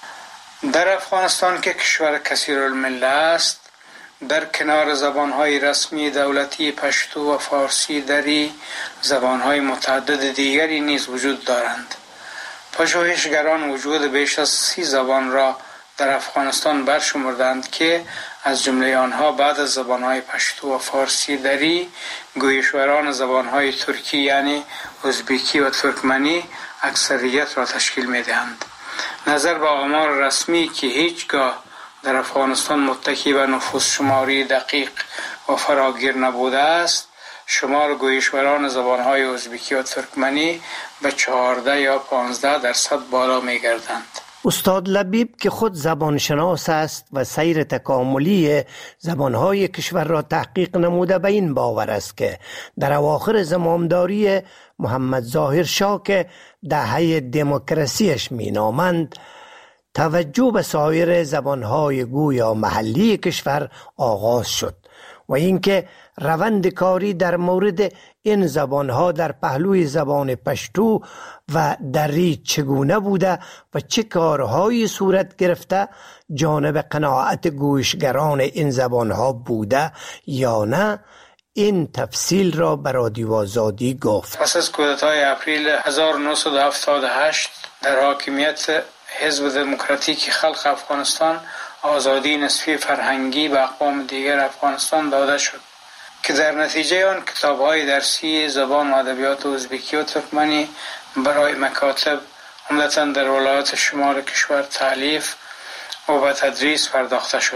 در افغانستان که کشور کثیرالمله است، در کنار زبانهای رسمی دولتی پشتو و فارسی دری زبانهای متعدد دیگری نیز وجود دارند. پژوهشگران وجود بیش از سی زبان را در افغانستان برشمردند که از جمله آنها بعد از زبانهای پشتو و فارسی دری گویشوران زبانهای ترکی یعنی ازبکی و ترکمنی اکثریت را تشکیل می‌دهند. نظر به آمار رسمی که هیچگاه در افغانستان متکی به نفوس شماری دقیق و فراگیر نبوده است، شمار گویشوران زبانهای ازبکی و ترکمنی به چهارده یا پانزده درصد بالا می گردند. استاد لبیب که خود زبانشناس است و سیر تکاملی زبانهای کشور را تحقیق نموده به این باور است که در اواخر زمامداری محمد ظاهر شاه که دهه دموکراسیش می نامند توجه به سایر زبانهای گویا محلی کشور آغاز شد و اینکه روند کاری در مورد این زبانها در پهلوی زبان پشتو و دری چگونه بوده و چه کارهایی صورت گرفته جانب قناعت گوشگران این زبانها بوده یا نه، این تفصیل را به رادیو آزادی گفت. پس از کودتای اپریل هزار و نهصد و هفتاد و هشت در حاکمیت حزب دموکراتیک خلق افغانستان آزادی نسبی فرهنگی به اقوام دیگر افغانستان داده شد که در نتیجه آن کتاب‌های درسی زبان و ادبیات ازبکی و ترکمنی برای مکاتب عمدتاً در ولایات شمال کشور تألیف و به تدریس پرداخته شد.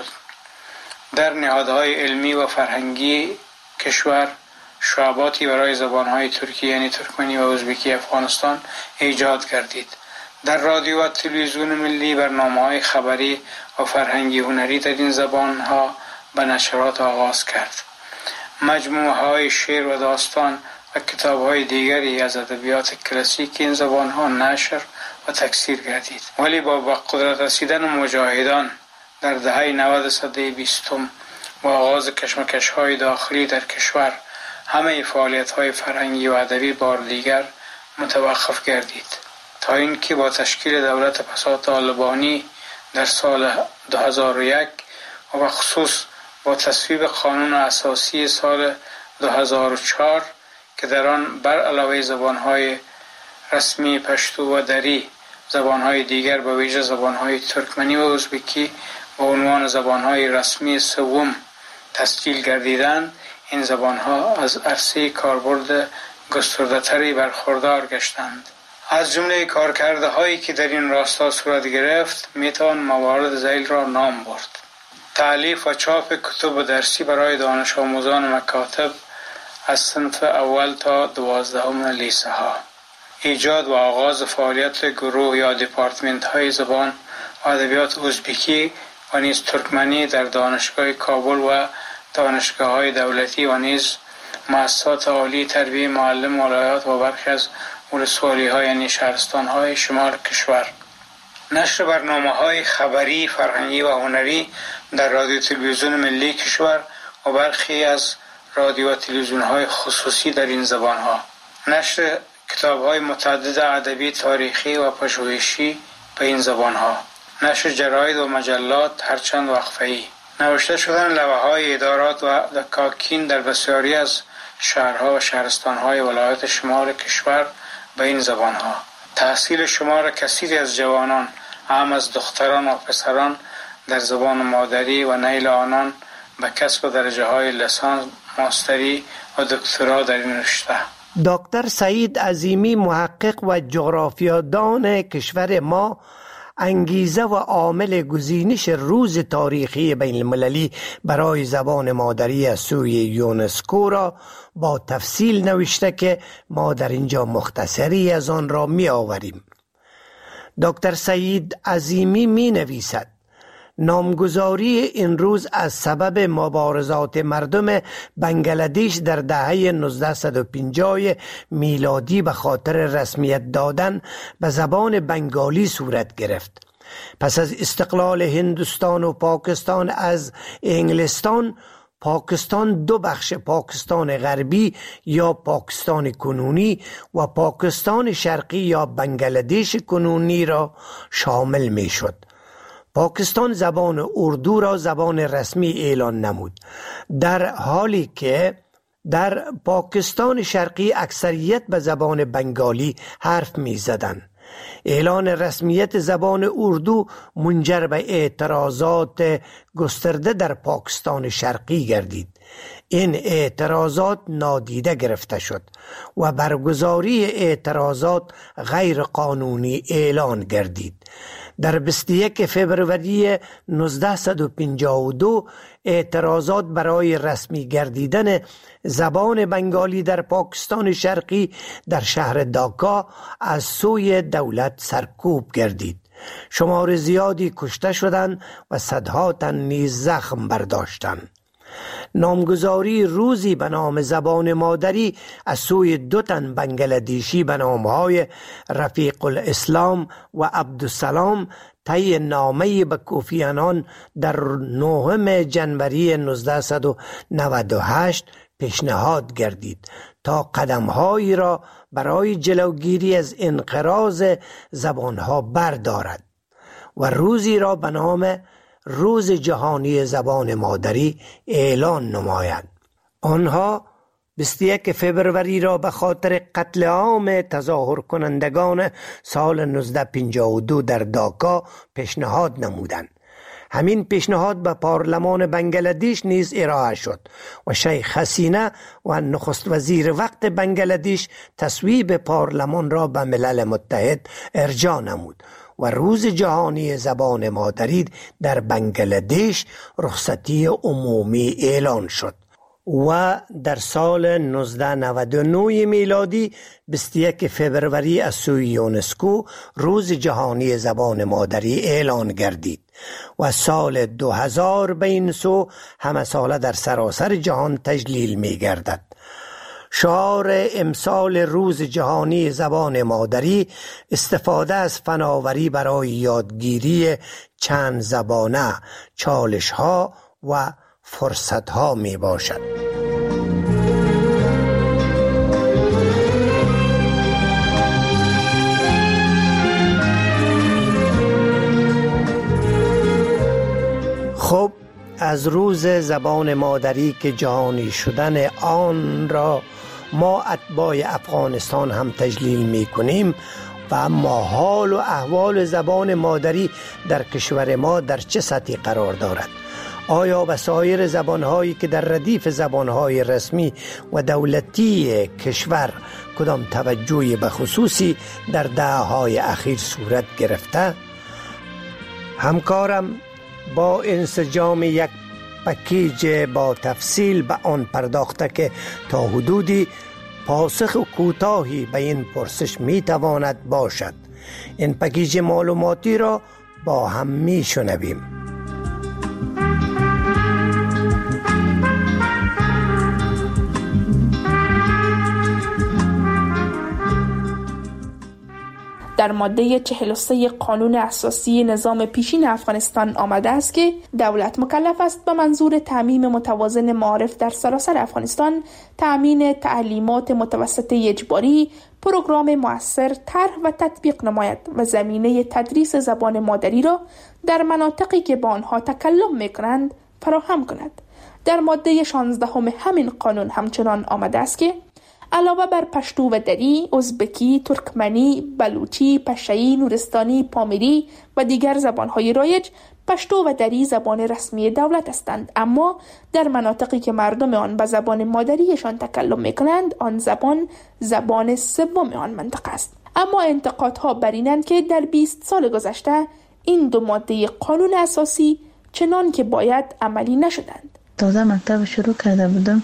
در نهادهای علمی و فرهنگی کشور شعباتی برای زبانهای ترکی یعنی ترکمنی و ازبکی افغانستان ایجاد گردید. در رادیو و تلویزیون ملی برنامه‌های خبری و فرهنگی هنری در این زبانها به نشرات آغاز کرد. مجموعه‌های شعر و داستان و کتاب‌های دیگری از ادبیات کلاسیک این زبانها نشر و تکثیر گردید. ولی با به قدرت رسیدن مجاهدان در دهه نود سده بیستم و آغاز کشمکش‌های داخلی در کشور همه فعالیت‌های فرهنگی و ادبی بار دیگر متوقف گردید تا اینکه با تشکیل دولت پسا طالبانی در سال دو هزار و یک و به خصوص با تصویب قانون اساسی سال دو هزار و چهار که در آن بر علاوه زبان‌های رسمی پشتو و دری زبان‌های دیگر به ویژه زبان‌های ترکمنی و ازبکی به عنوان زبان‌های رسمی سوم تسجیل گردیدند، این زبان‌ها از عرصه کاربرد گسترده‌تری برخوردار گشتند. از جمله کارکرده‌هایی که در این راستا صورت گرفت میتوان موارد ذیل را نام برد: تألیف و چاپ کتب درسی برای دانش آموزان مکاتب از صنف اول تا دوازدهم لیسه ها، ایجاد و آغاز فعالیت گروه یا دپارتمنت های زبان و ادبیات ازبکی و نیز ترکمنی در دانشگاه کابل و دانشگاه های دولتی و نیز مؤسسات عالی تربیت معلم ولایات و برخی از ولسوالی های یعنی شهرستان های شمال کشور. نشر برنامه های خبری، فرهنگی و هنری در رادیو تلویزیون ملی کشور و برخی از رادیو و تلویزیون های خصوصی در این زبان ها. نشر کتاب های متعدد ادبی، تاریخی و پژوهشی به این زبان ها. نشر جراید و مجلات هرچند وقفه‌ای. نوشته شدن لوحه های ادارات و دکاکین در بسیاری از شهرها و شهرستان های ولایات شمال کشور به این زبان ها. تحصیل شمار کثیری از جوانان، هم از دختران و پسران، در زبان مادری و نیل آنان به کسب درجه های لیسانس، ماستری و دکترا در این رشته. دکتر سعید عظیمی، محقق و جغرافیادان کشور ما، انگیزه و عامل گزینش روز تاریخی بین المللی برای زبان مادری از سوی یونسکو را با تفصیل نوشته که ما در اینجا مختصری از آن را می آوریم. دکتر سعید عظیمی می نویسد: نامگذاری این روز از سبب مبارزات مردم بنگلادش در دهه نوزده پنجاه میلادی به خاطر رسمیت دادن به زبان بنگالی صورت گرفت. پس از استقلال هندوستان و پاکستان از انگلستان، پاکستان دو بخش پاکستان غربی یا پاکستان کنونی و پاکستان شرقی یا بنگلادش کنونی را شامل می شد. پاکستان زبان اردو را زبان رسمی اعلان نمود، در حالی که در پاکستان شرقی اکثریت به زبان بنگالی حرف می زدن. اعلان رسمیت زبان اردو منجر به اعتراضات گسترده در پاکستان شرقی گردید. این اعتراضات نادیده گرفته شد و برگزاری اعتراضات غیر قانونی اعلان گردید. در بیست و یک فوریه نوزده پنجاه و دو اعتراضات برای رسمی گردیدن زبان بنگالی در پاکستان شرقی در شهر داکا از سوی دولت سرکوب گردید. شمار زیادی کشته شدند و صدها تن نیز زخم برداشتند. نامگذاری روزی به نام زبان مادری از سوی دو تن بنگلادشی به نامهای رفیق الاسلام و عبدالسلام طی نامه‌ای به کوفی عنان در نهم ژانویه نوزده نود و هشت پیشنهاد گردید تا قدم‌هایی را برای جلوگیری از انقراض زبانها بردارد و روزی را به نام روز جهانی زبان مادری اعلان نماید. آنها بیست و یک فوریه را به خاطر قتل عام تظاهر کنندگان سال نوزده پنجاه و دو در داکا پیشنهاد نمودند. همین پیشنهاد به پارلمان بنگلادیش نیز ارائه شد و شیخ حسینه و نخست وزیر وقت بنگلادیش تصویب پارلمان را به ملل متحد ارجاع نمود و روز جهانی زبان مادری در بنگلادیش رخصتی عمومی اعلان شد و در سال نوزده نود و نه میلادی بیست و یک فوریه از سوی یونسکو روز جهانی زبان مادری اعلان گردید و سال دو هزار به این سو همه ساله در سراسر جهان تجلیل می گردد. شعار امسال روز جهانی زبان مادری استفاده از فناوری برای یادگیری چند زبانه، چالش‌ها و فرصت‌ها می باشد. خب از روز زبان مادری که جهانی شدن آن را ما اتباع افغانستان هم تجلیل می کنیم و اما حال و احوال زبان مادری در کشور ما در چه سطحی قرار دارد؟ آیا به سایر زبانهایی که در ردیف زبانهای رسمی و دولتی کشور کدام توجهی به خصوصی در دهه‌های اخیر صورت گرفته؟ همکارم با انسجام یک پکیج با تفصیل به آن پرداخته که تا حدودی پاسخ کوتاهی به این پرسش می تواند باشد. این پکیج معلوماتی را با هم می شنویم. در ماده چهل و سه قانون اساسی نظام پیشین افغانستان آمده است که دولت مکلف است به منظور تامین متوازن معارف در سراسر افغانستان تامین تعلیمات متوسطه اجباری، پروگرام مؤثر طرح و تطبیق نماید و زمینه تدریس زبان مادری را در مناطقی که با آنها تکلم می‌کنند فراهم کند. در ماده شانزده همین قانون همچنان آمده است که علاوه بر پشتو و دری، ازبکی، ترکمنی، بلوچی، پشه‌ای، نورستانی، پامیری و دیگر زبانهای رایج، پشتو و دری زبان رسمی دولت هستند، اما در مناطقی که مردم آن به زبان مادریشان تکلم می‌کنند، آن زبان زبان سوم آن منطقه است. اما انتقادها بر اینند که در بیست سال گذشته این دو ماده قانون اساسی چنان که باید عملی نشدند. تازه مکتب شروع کرده بودم.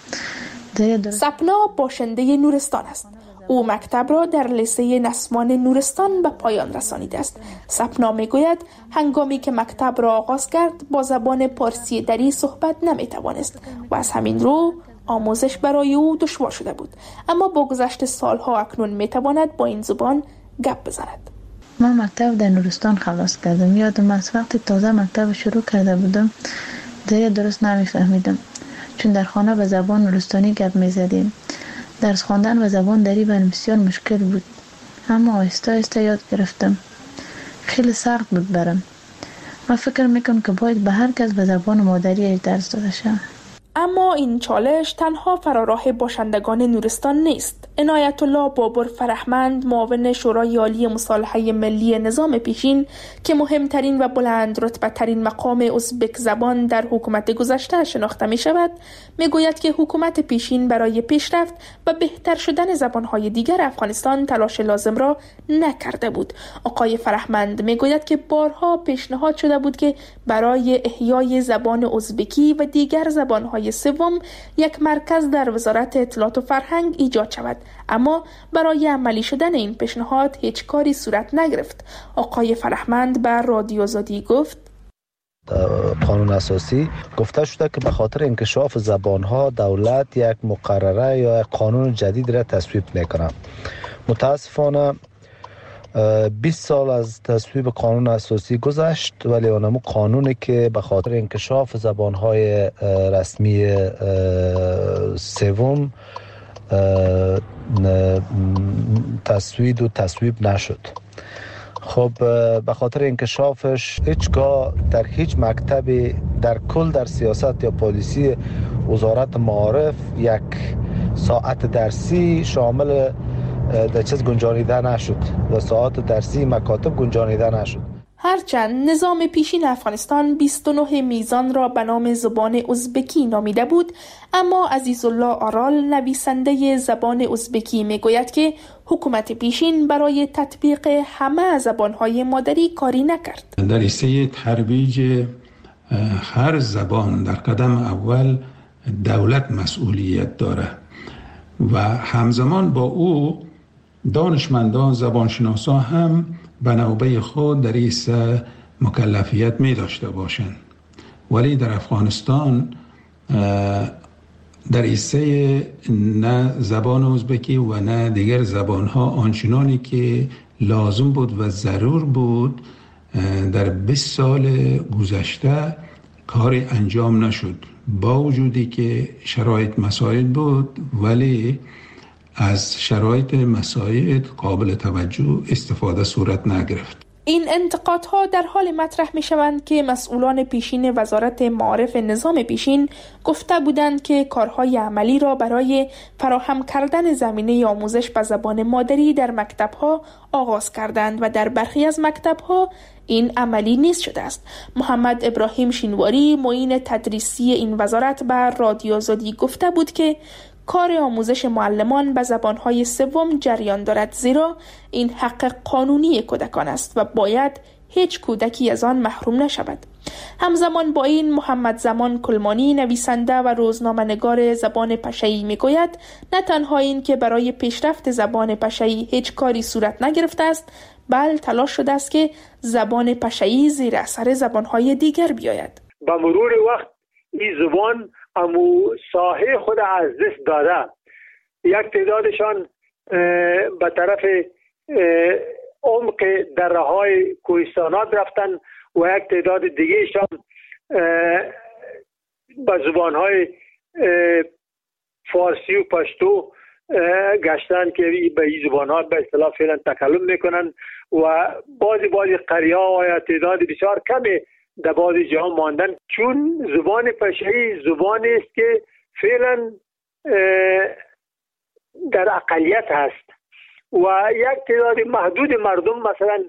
سپنا باشنده نورستان است. او مکتب را در لیسه نسمان نورستان به پایان رسانیده است. سپنا میگوید هنگامی که مکتب را آغاز کرد با زبان پارسی دری صحبت نمیتوانست و از همین رو آموزش برای او دشوار شده بود، اما با گذشت سالها اکنون میتواند با این زبان گپ بزند. من مکتب در نورستان خلاص کردم. یادم از وقتی تازه مکتب شروع کرده بودم دیگه درست نمیفهمیدم، چون در خانه به زبان نورستانی گپ میزدیم. درس خواندن به زبان دری برام بسیار مشکل بود، اما آهسته آهسته یاد گرفتم. خیلی سخت بود برام. من فکر میکنم که باید به هر کس به زبان مادری درس داده شود. اما این چالش تنها فراراه باشندگان نورستان نیست. عنایت الله بابر فرهمند، معاون شورای عالی مصالحه ملی نظام پیشین که مهمترین و بلند رتبه ترین مقام ازبک زبان در حکومت گذشته شناخته می شود، می گوید که حکومت پیشین برای پیشرفت و بهتر شدن زبانهای دیگر افغانستان تلاش لازم را نکرده بود. آقای فرهمند می گوید که بارها پیشنهاد شده بود که برای احیای زبان ازبکی و دیگر زبانهای سوم یک مرکز در وزارت اطلاعات و فرهنگ ایجاد شود، اما برای عملی شدن این پیشنهاد هیچ کاری صورت نگرفت. آقای فرهمند بر رادیو آزادی گفت: قانون اساسی گفته شده که به خاطر انکشاف زبانها دولت یک مقرره یا یک قانون جدید را تصویب میکنه. متاسفانه بیست سال از تصویب قانون اساسی گذشت، ولی اونمو قانونی که به خاطر انکشاف زبانهای رسمی سوم تصویب و تصویب نشد. خب به خاطر انکشافش هیچگاه در هیچ مکتبی در کل در سیاست یا پالیسی وزارت معارف یک ساعت درسی شامل در چیز گنجانیده نشد، در ساعت درسی مکاتب گنجانیده نشد. هرچند نظام پیشین افغانستان بیست و نه میزان را به نام زبان ازبکی نامیده بود، اما عزیزالله آرال نویسنده زبان ازبکی میگوید که حکومت پیشین برای تطبیق همه زبانهای مادری کاری نکرد. در ایسته ترویج هر زبان در قدم اول دولت مسئولیت داره و همزمان با او دانشمندان زبانشناسا هم به نوبه خود در این مکلفیت می داشته باشند. ولی در افغانستان در ایسته نه زبان ازبکی و نه دیگر زبانها آنچنانی که لازم بود و ضرور بود در بیست سال گذشته کاری انجام نشد، با وجودی که شرایط مساعد بود ولی از شرایط مساعد قابل توجه استفاده صورت نگرفت. این انتقادها در حال مطرح می شوند که مسئولان پیشین وزارت معارف نظام پیشین گفته بودند که کارهای عملی را برای فراهم کردن زمینه آموزش به زبان مادری در مکتبها آغاز کردند و در برخی از مکتبها این عملی نیست شده است. محمد ابراهیم شینواری معین تدریسی این وزارت به رادیو آزادی گفته بود که کار آموزش معلمان به زبانهای سوم جریان دارد، زیرا این حق قانونی کودکان است و باید هیچ کودکی از آن محروم نشود. همزمان با این محمد زمان کلمانی نویسنده و روزنامه‌نگار زبان پشه‌ای میگوید نه تنها این که برای پیشرفت زبان پشه‌ای هیچ کاری صورت نگرفته است، بل تلاش شده است که زبان پشه‌ای زیر اثر زبانهای دیگر بیاید. با مرور وقت این زبان امو ساحه خود از دست داده، یک تعدادشان به طرف عمق دره های کوهستانات رفتن و یک تعداد دیگهشان به زبان های فارسی و پشتو گشتن که به این زبان ها به اصطلاح فعلا تکلم میکنن و بعضی بعضی قریه ها یا تعداد بسیار کمی در بعض جاها ماندن، چون زبان پشه‌ای زبانی است که فعلا در اقلیت هست و یک تعداد محدود مردم مثلا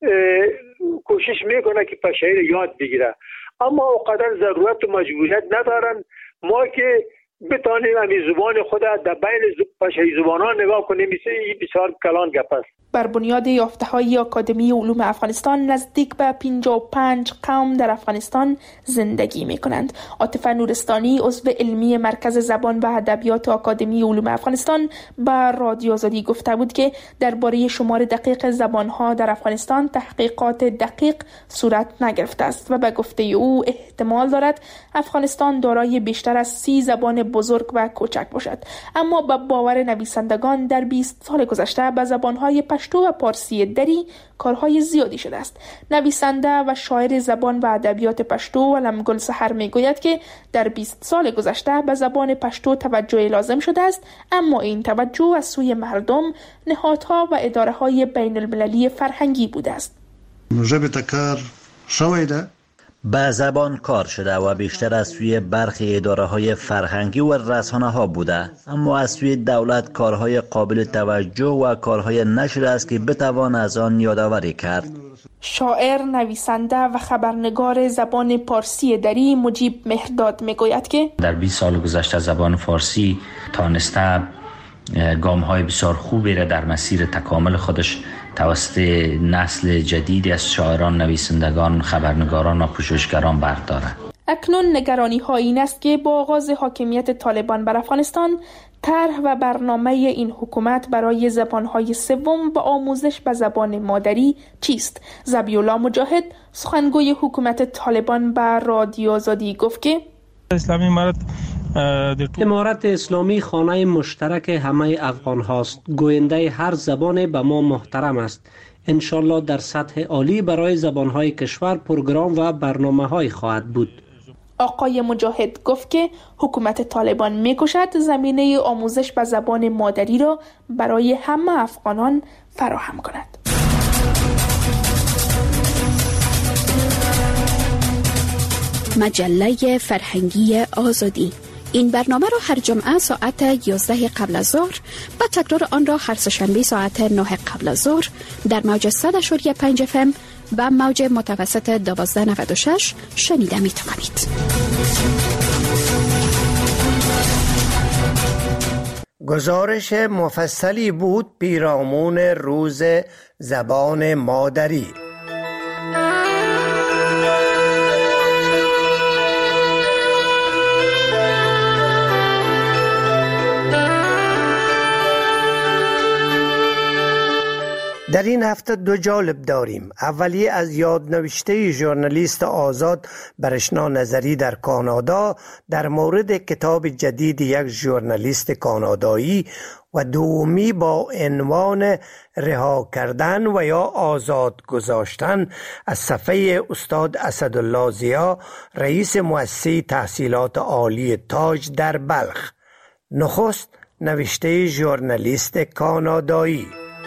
کوشش میکنه که پشه‌ای رو یاد بگیره، اما اوقدر ضرورت و مجبوریت ندارن. ما که بتانیم همین زبان خود در بین پشه‌ای زبانان نگاه کنیم، این بسیار کلان گپ است. بر بنیاد یافته‌های آکادمی علوم افغانستان نزدیک به پنجاه و پنج قوم در افغانستان زندگی می‌کنند. عاطفه نورستانی عضو علمی مرکز زبان و ادبیات آکادمی علوم افغانستان به رادیو آزادی گفته بود که درباره شمار دقیق زبان‌ها در افغانستان تحقیقات دقیق صورت نگرفته است و به گفته او احتمال دارد افغانستان دارای بیشتر از سی زبان بزرگ و کوچک باشد، اما به باور نویسندگان در بیست سال گذشته به زبان‌های پشتو و پارسی دری کارهای زیادی شده است. نویسنده و شاعر زبان و ادبیات پشتو علم گل سحر میگوید که در بیست سال گذشته به زبان پشتو توجه لازم شده است، اما این توجه از سوی مردم، نهادها و اداره‌های بین المللی فرهنگی بوده است. ژبه تکار شویده به زبان کار شده و بیشتر از سوی برخی اداره‌های فرهنگی و رسانه‌ها بوده، اما از سوی دولت کارهای قابل توجه و کارهای نشده است که بتوان از آن یادآوری کرد. شاعر، نویسنده و خبرنگار زبان پارسی دری مجیب مهرداد میگوید که در بیست سال گذشته زبان فارسی تانسته گام‌های بسیار خوبی را در مسیر تکامل خودش توسط نسل جدیدی از شاعران، نویسندگان، خبرنگاران و پژوهشگران بردارد. اکنون نگرانی ها این است که با آغاز حاکمیت طالبان بر افغانستان، طرح و برنامه این حکومت برای زبانهای سوم و آموزش به زبان مادری چیست؟ ذبیح‌الله مجاهد، سخنگوی حکومت طالبان به رادیو آزادی گفت که اسلامی امارت امارت اسلامی خانه مشترک همه افغان هاست. گوینده هر زبان به ما محترم است. انشالله در سطح عالی برای زبانهای کشور پروگرام و برنامه های خواهد بود. آقای مجاهد گفت که حکومت طالبان می‌کوشد زمینه آموزش به زبان مادری را برای همه افغانان فراهم کند. مجله فرهنگی آزادی، این برنامه را هر جمعه ساعت یازده قبل از ظهر و تکرار آن را هر سه‌شنبه ساعت نه قبل از ظهر در موج صد و پنج اف ام و موج متوسط دوازده نود و شش شنیده می توانید. گزارش مفصلی بود پیرامون روز زبان مادری. در این هفته دو جالب داریم. اولی از یادنوشته ژورنالیست آزاد برشنا نظری در کانادا در مورد کتاب جدید یک ژورنالیست کانادایی و دومی با عنوان رها کردن و یا آزاد گذاشتن از صفحه استاد اسدالله ضیا، رئیس مؤسسه تحصیلات عالی تاج در بلخ. نخست نوشته ژورنالیست کانادایی.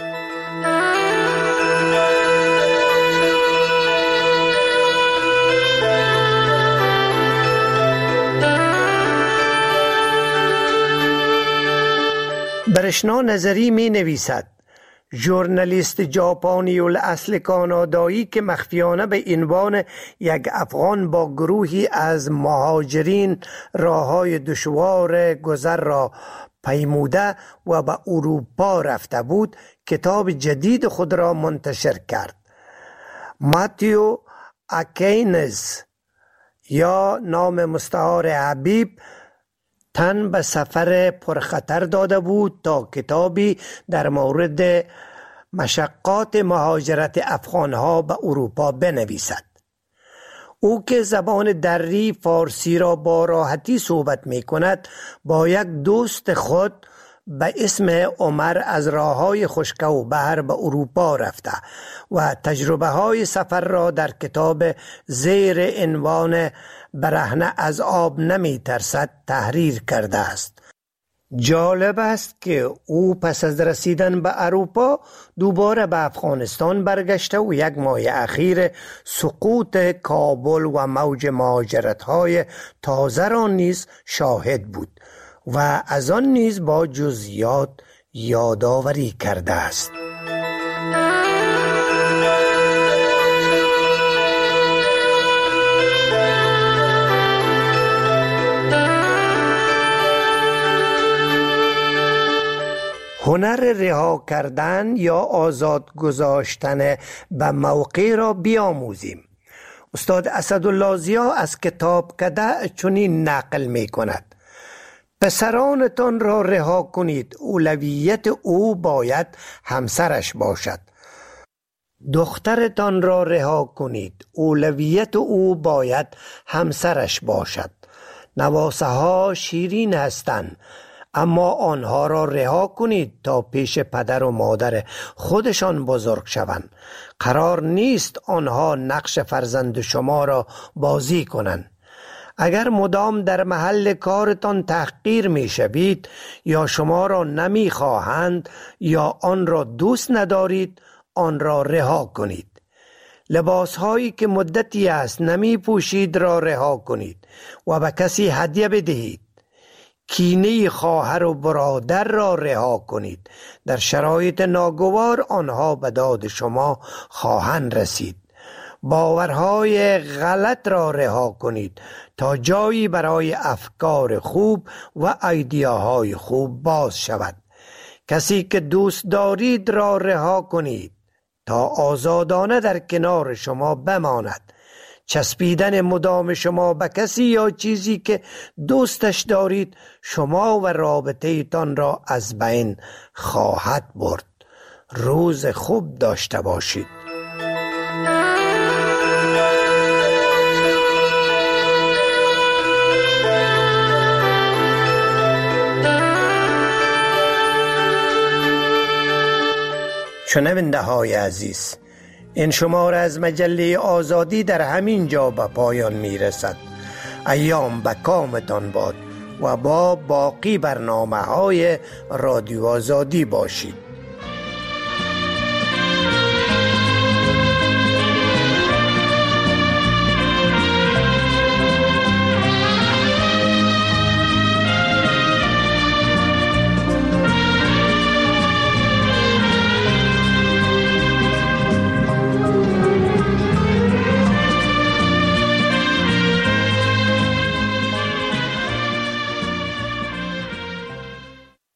برشنا نظری می نویسد ژورنالیست ژاپنی الاصل کانادایی که مخفیانه به عنوان یک افغان با گروهی از مهاجرین راههای دشوار گذر را پیموده و به اروپا رفته بود، کتاب جدید خود را منتشر کرد. ماتیو اکینز یا نام مستعار حبیب تن به سفر پرخطر داده بود تا کتابی در مورد مشقات مهاجرت افغانها به اروپا بنویسد. او که زبان دری فارسی را با راحتی صحبت می کند، با یک دوست خود به اسم عمر از راههای خشک و بحر به اروپا رفته و تجربه های سفر را در کتاب زیر عنوان برهنه از آب نمی ترسد تحریر کرده است. جالب است که او پس از رسیدن به اروپا دوباره به افغانستان برگشته و یک ماه اخیر سقوط کابل و موج مهاجرت های تازه را نیز شاهد بود و از آن نیز با جزئیات یادآوری کرده است. هنر رها کردن یا آزاد گذاشتن به موقع را بیاموزیم. استاد اسدالله ضیا از کتاب کده چنین نقل می کند: پسرانتان را رها کنید، اولویت او باید همسرش باشد. دخترتان را رها کنید، اولویت او باید همسرش باشد. نواسه ها شیرین هستند، اما آنها را رها کنید تا پیش پدر و مادر خودشان بزرگ شوند. قرار نیست آنها نقش فرزند شما را بازی کنند. اگر مدام در محل کارتان تحقیر می شوید یا شما را نمی خواهند یا آن را دوست ندارید، آن را رها کنید. لباس هایی که مدتی است نمی پوشید را رها کنید و به کسی هدیه بدهید. کینه خواهر و برادر را رها کنید. در شرایط ناگوار آنها به داد شما خواهند رسید. باورهای غلط را رها کنید تا جایی برای افکار خوب و ایدیاهای خوب باز شود. کسی که دوست دارید را رها کنید تا آزادانه در کنار شما بماند. چسبیدن مدام شما به کسی یا چیزی که دوستش دارید شما و رابطه تان را از بین خواهد برد. روز خوب داشته باشید. شنونده های عزیز، این شماره از مجله آزادی در همین جا به پایان می رسد. ایام به کامتان باد و با باقی برنامه های رادیو آزادی باشید.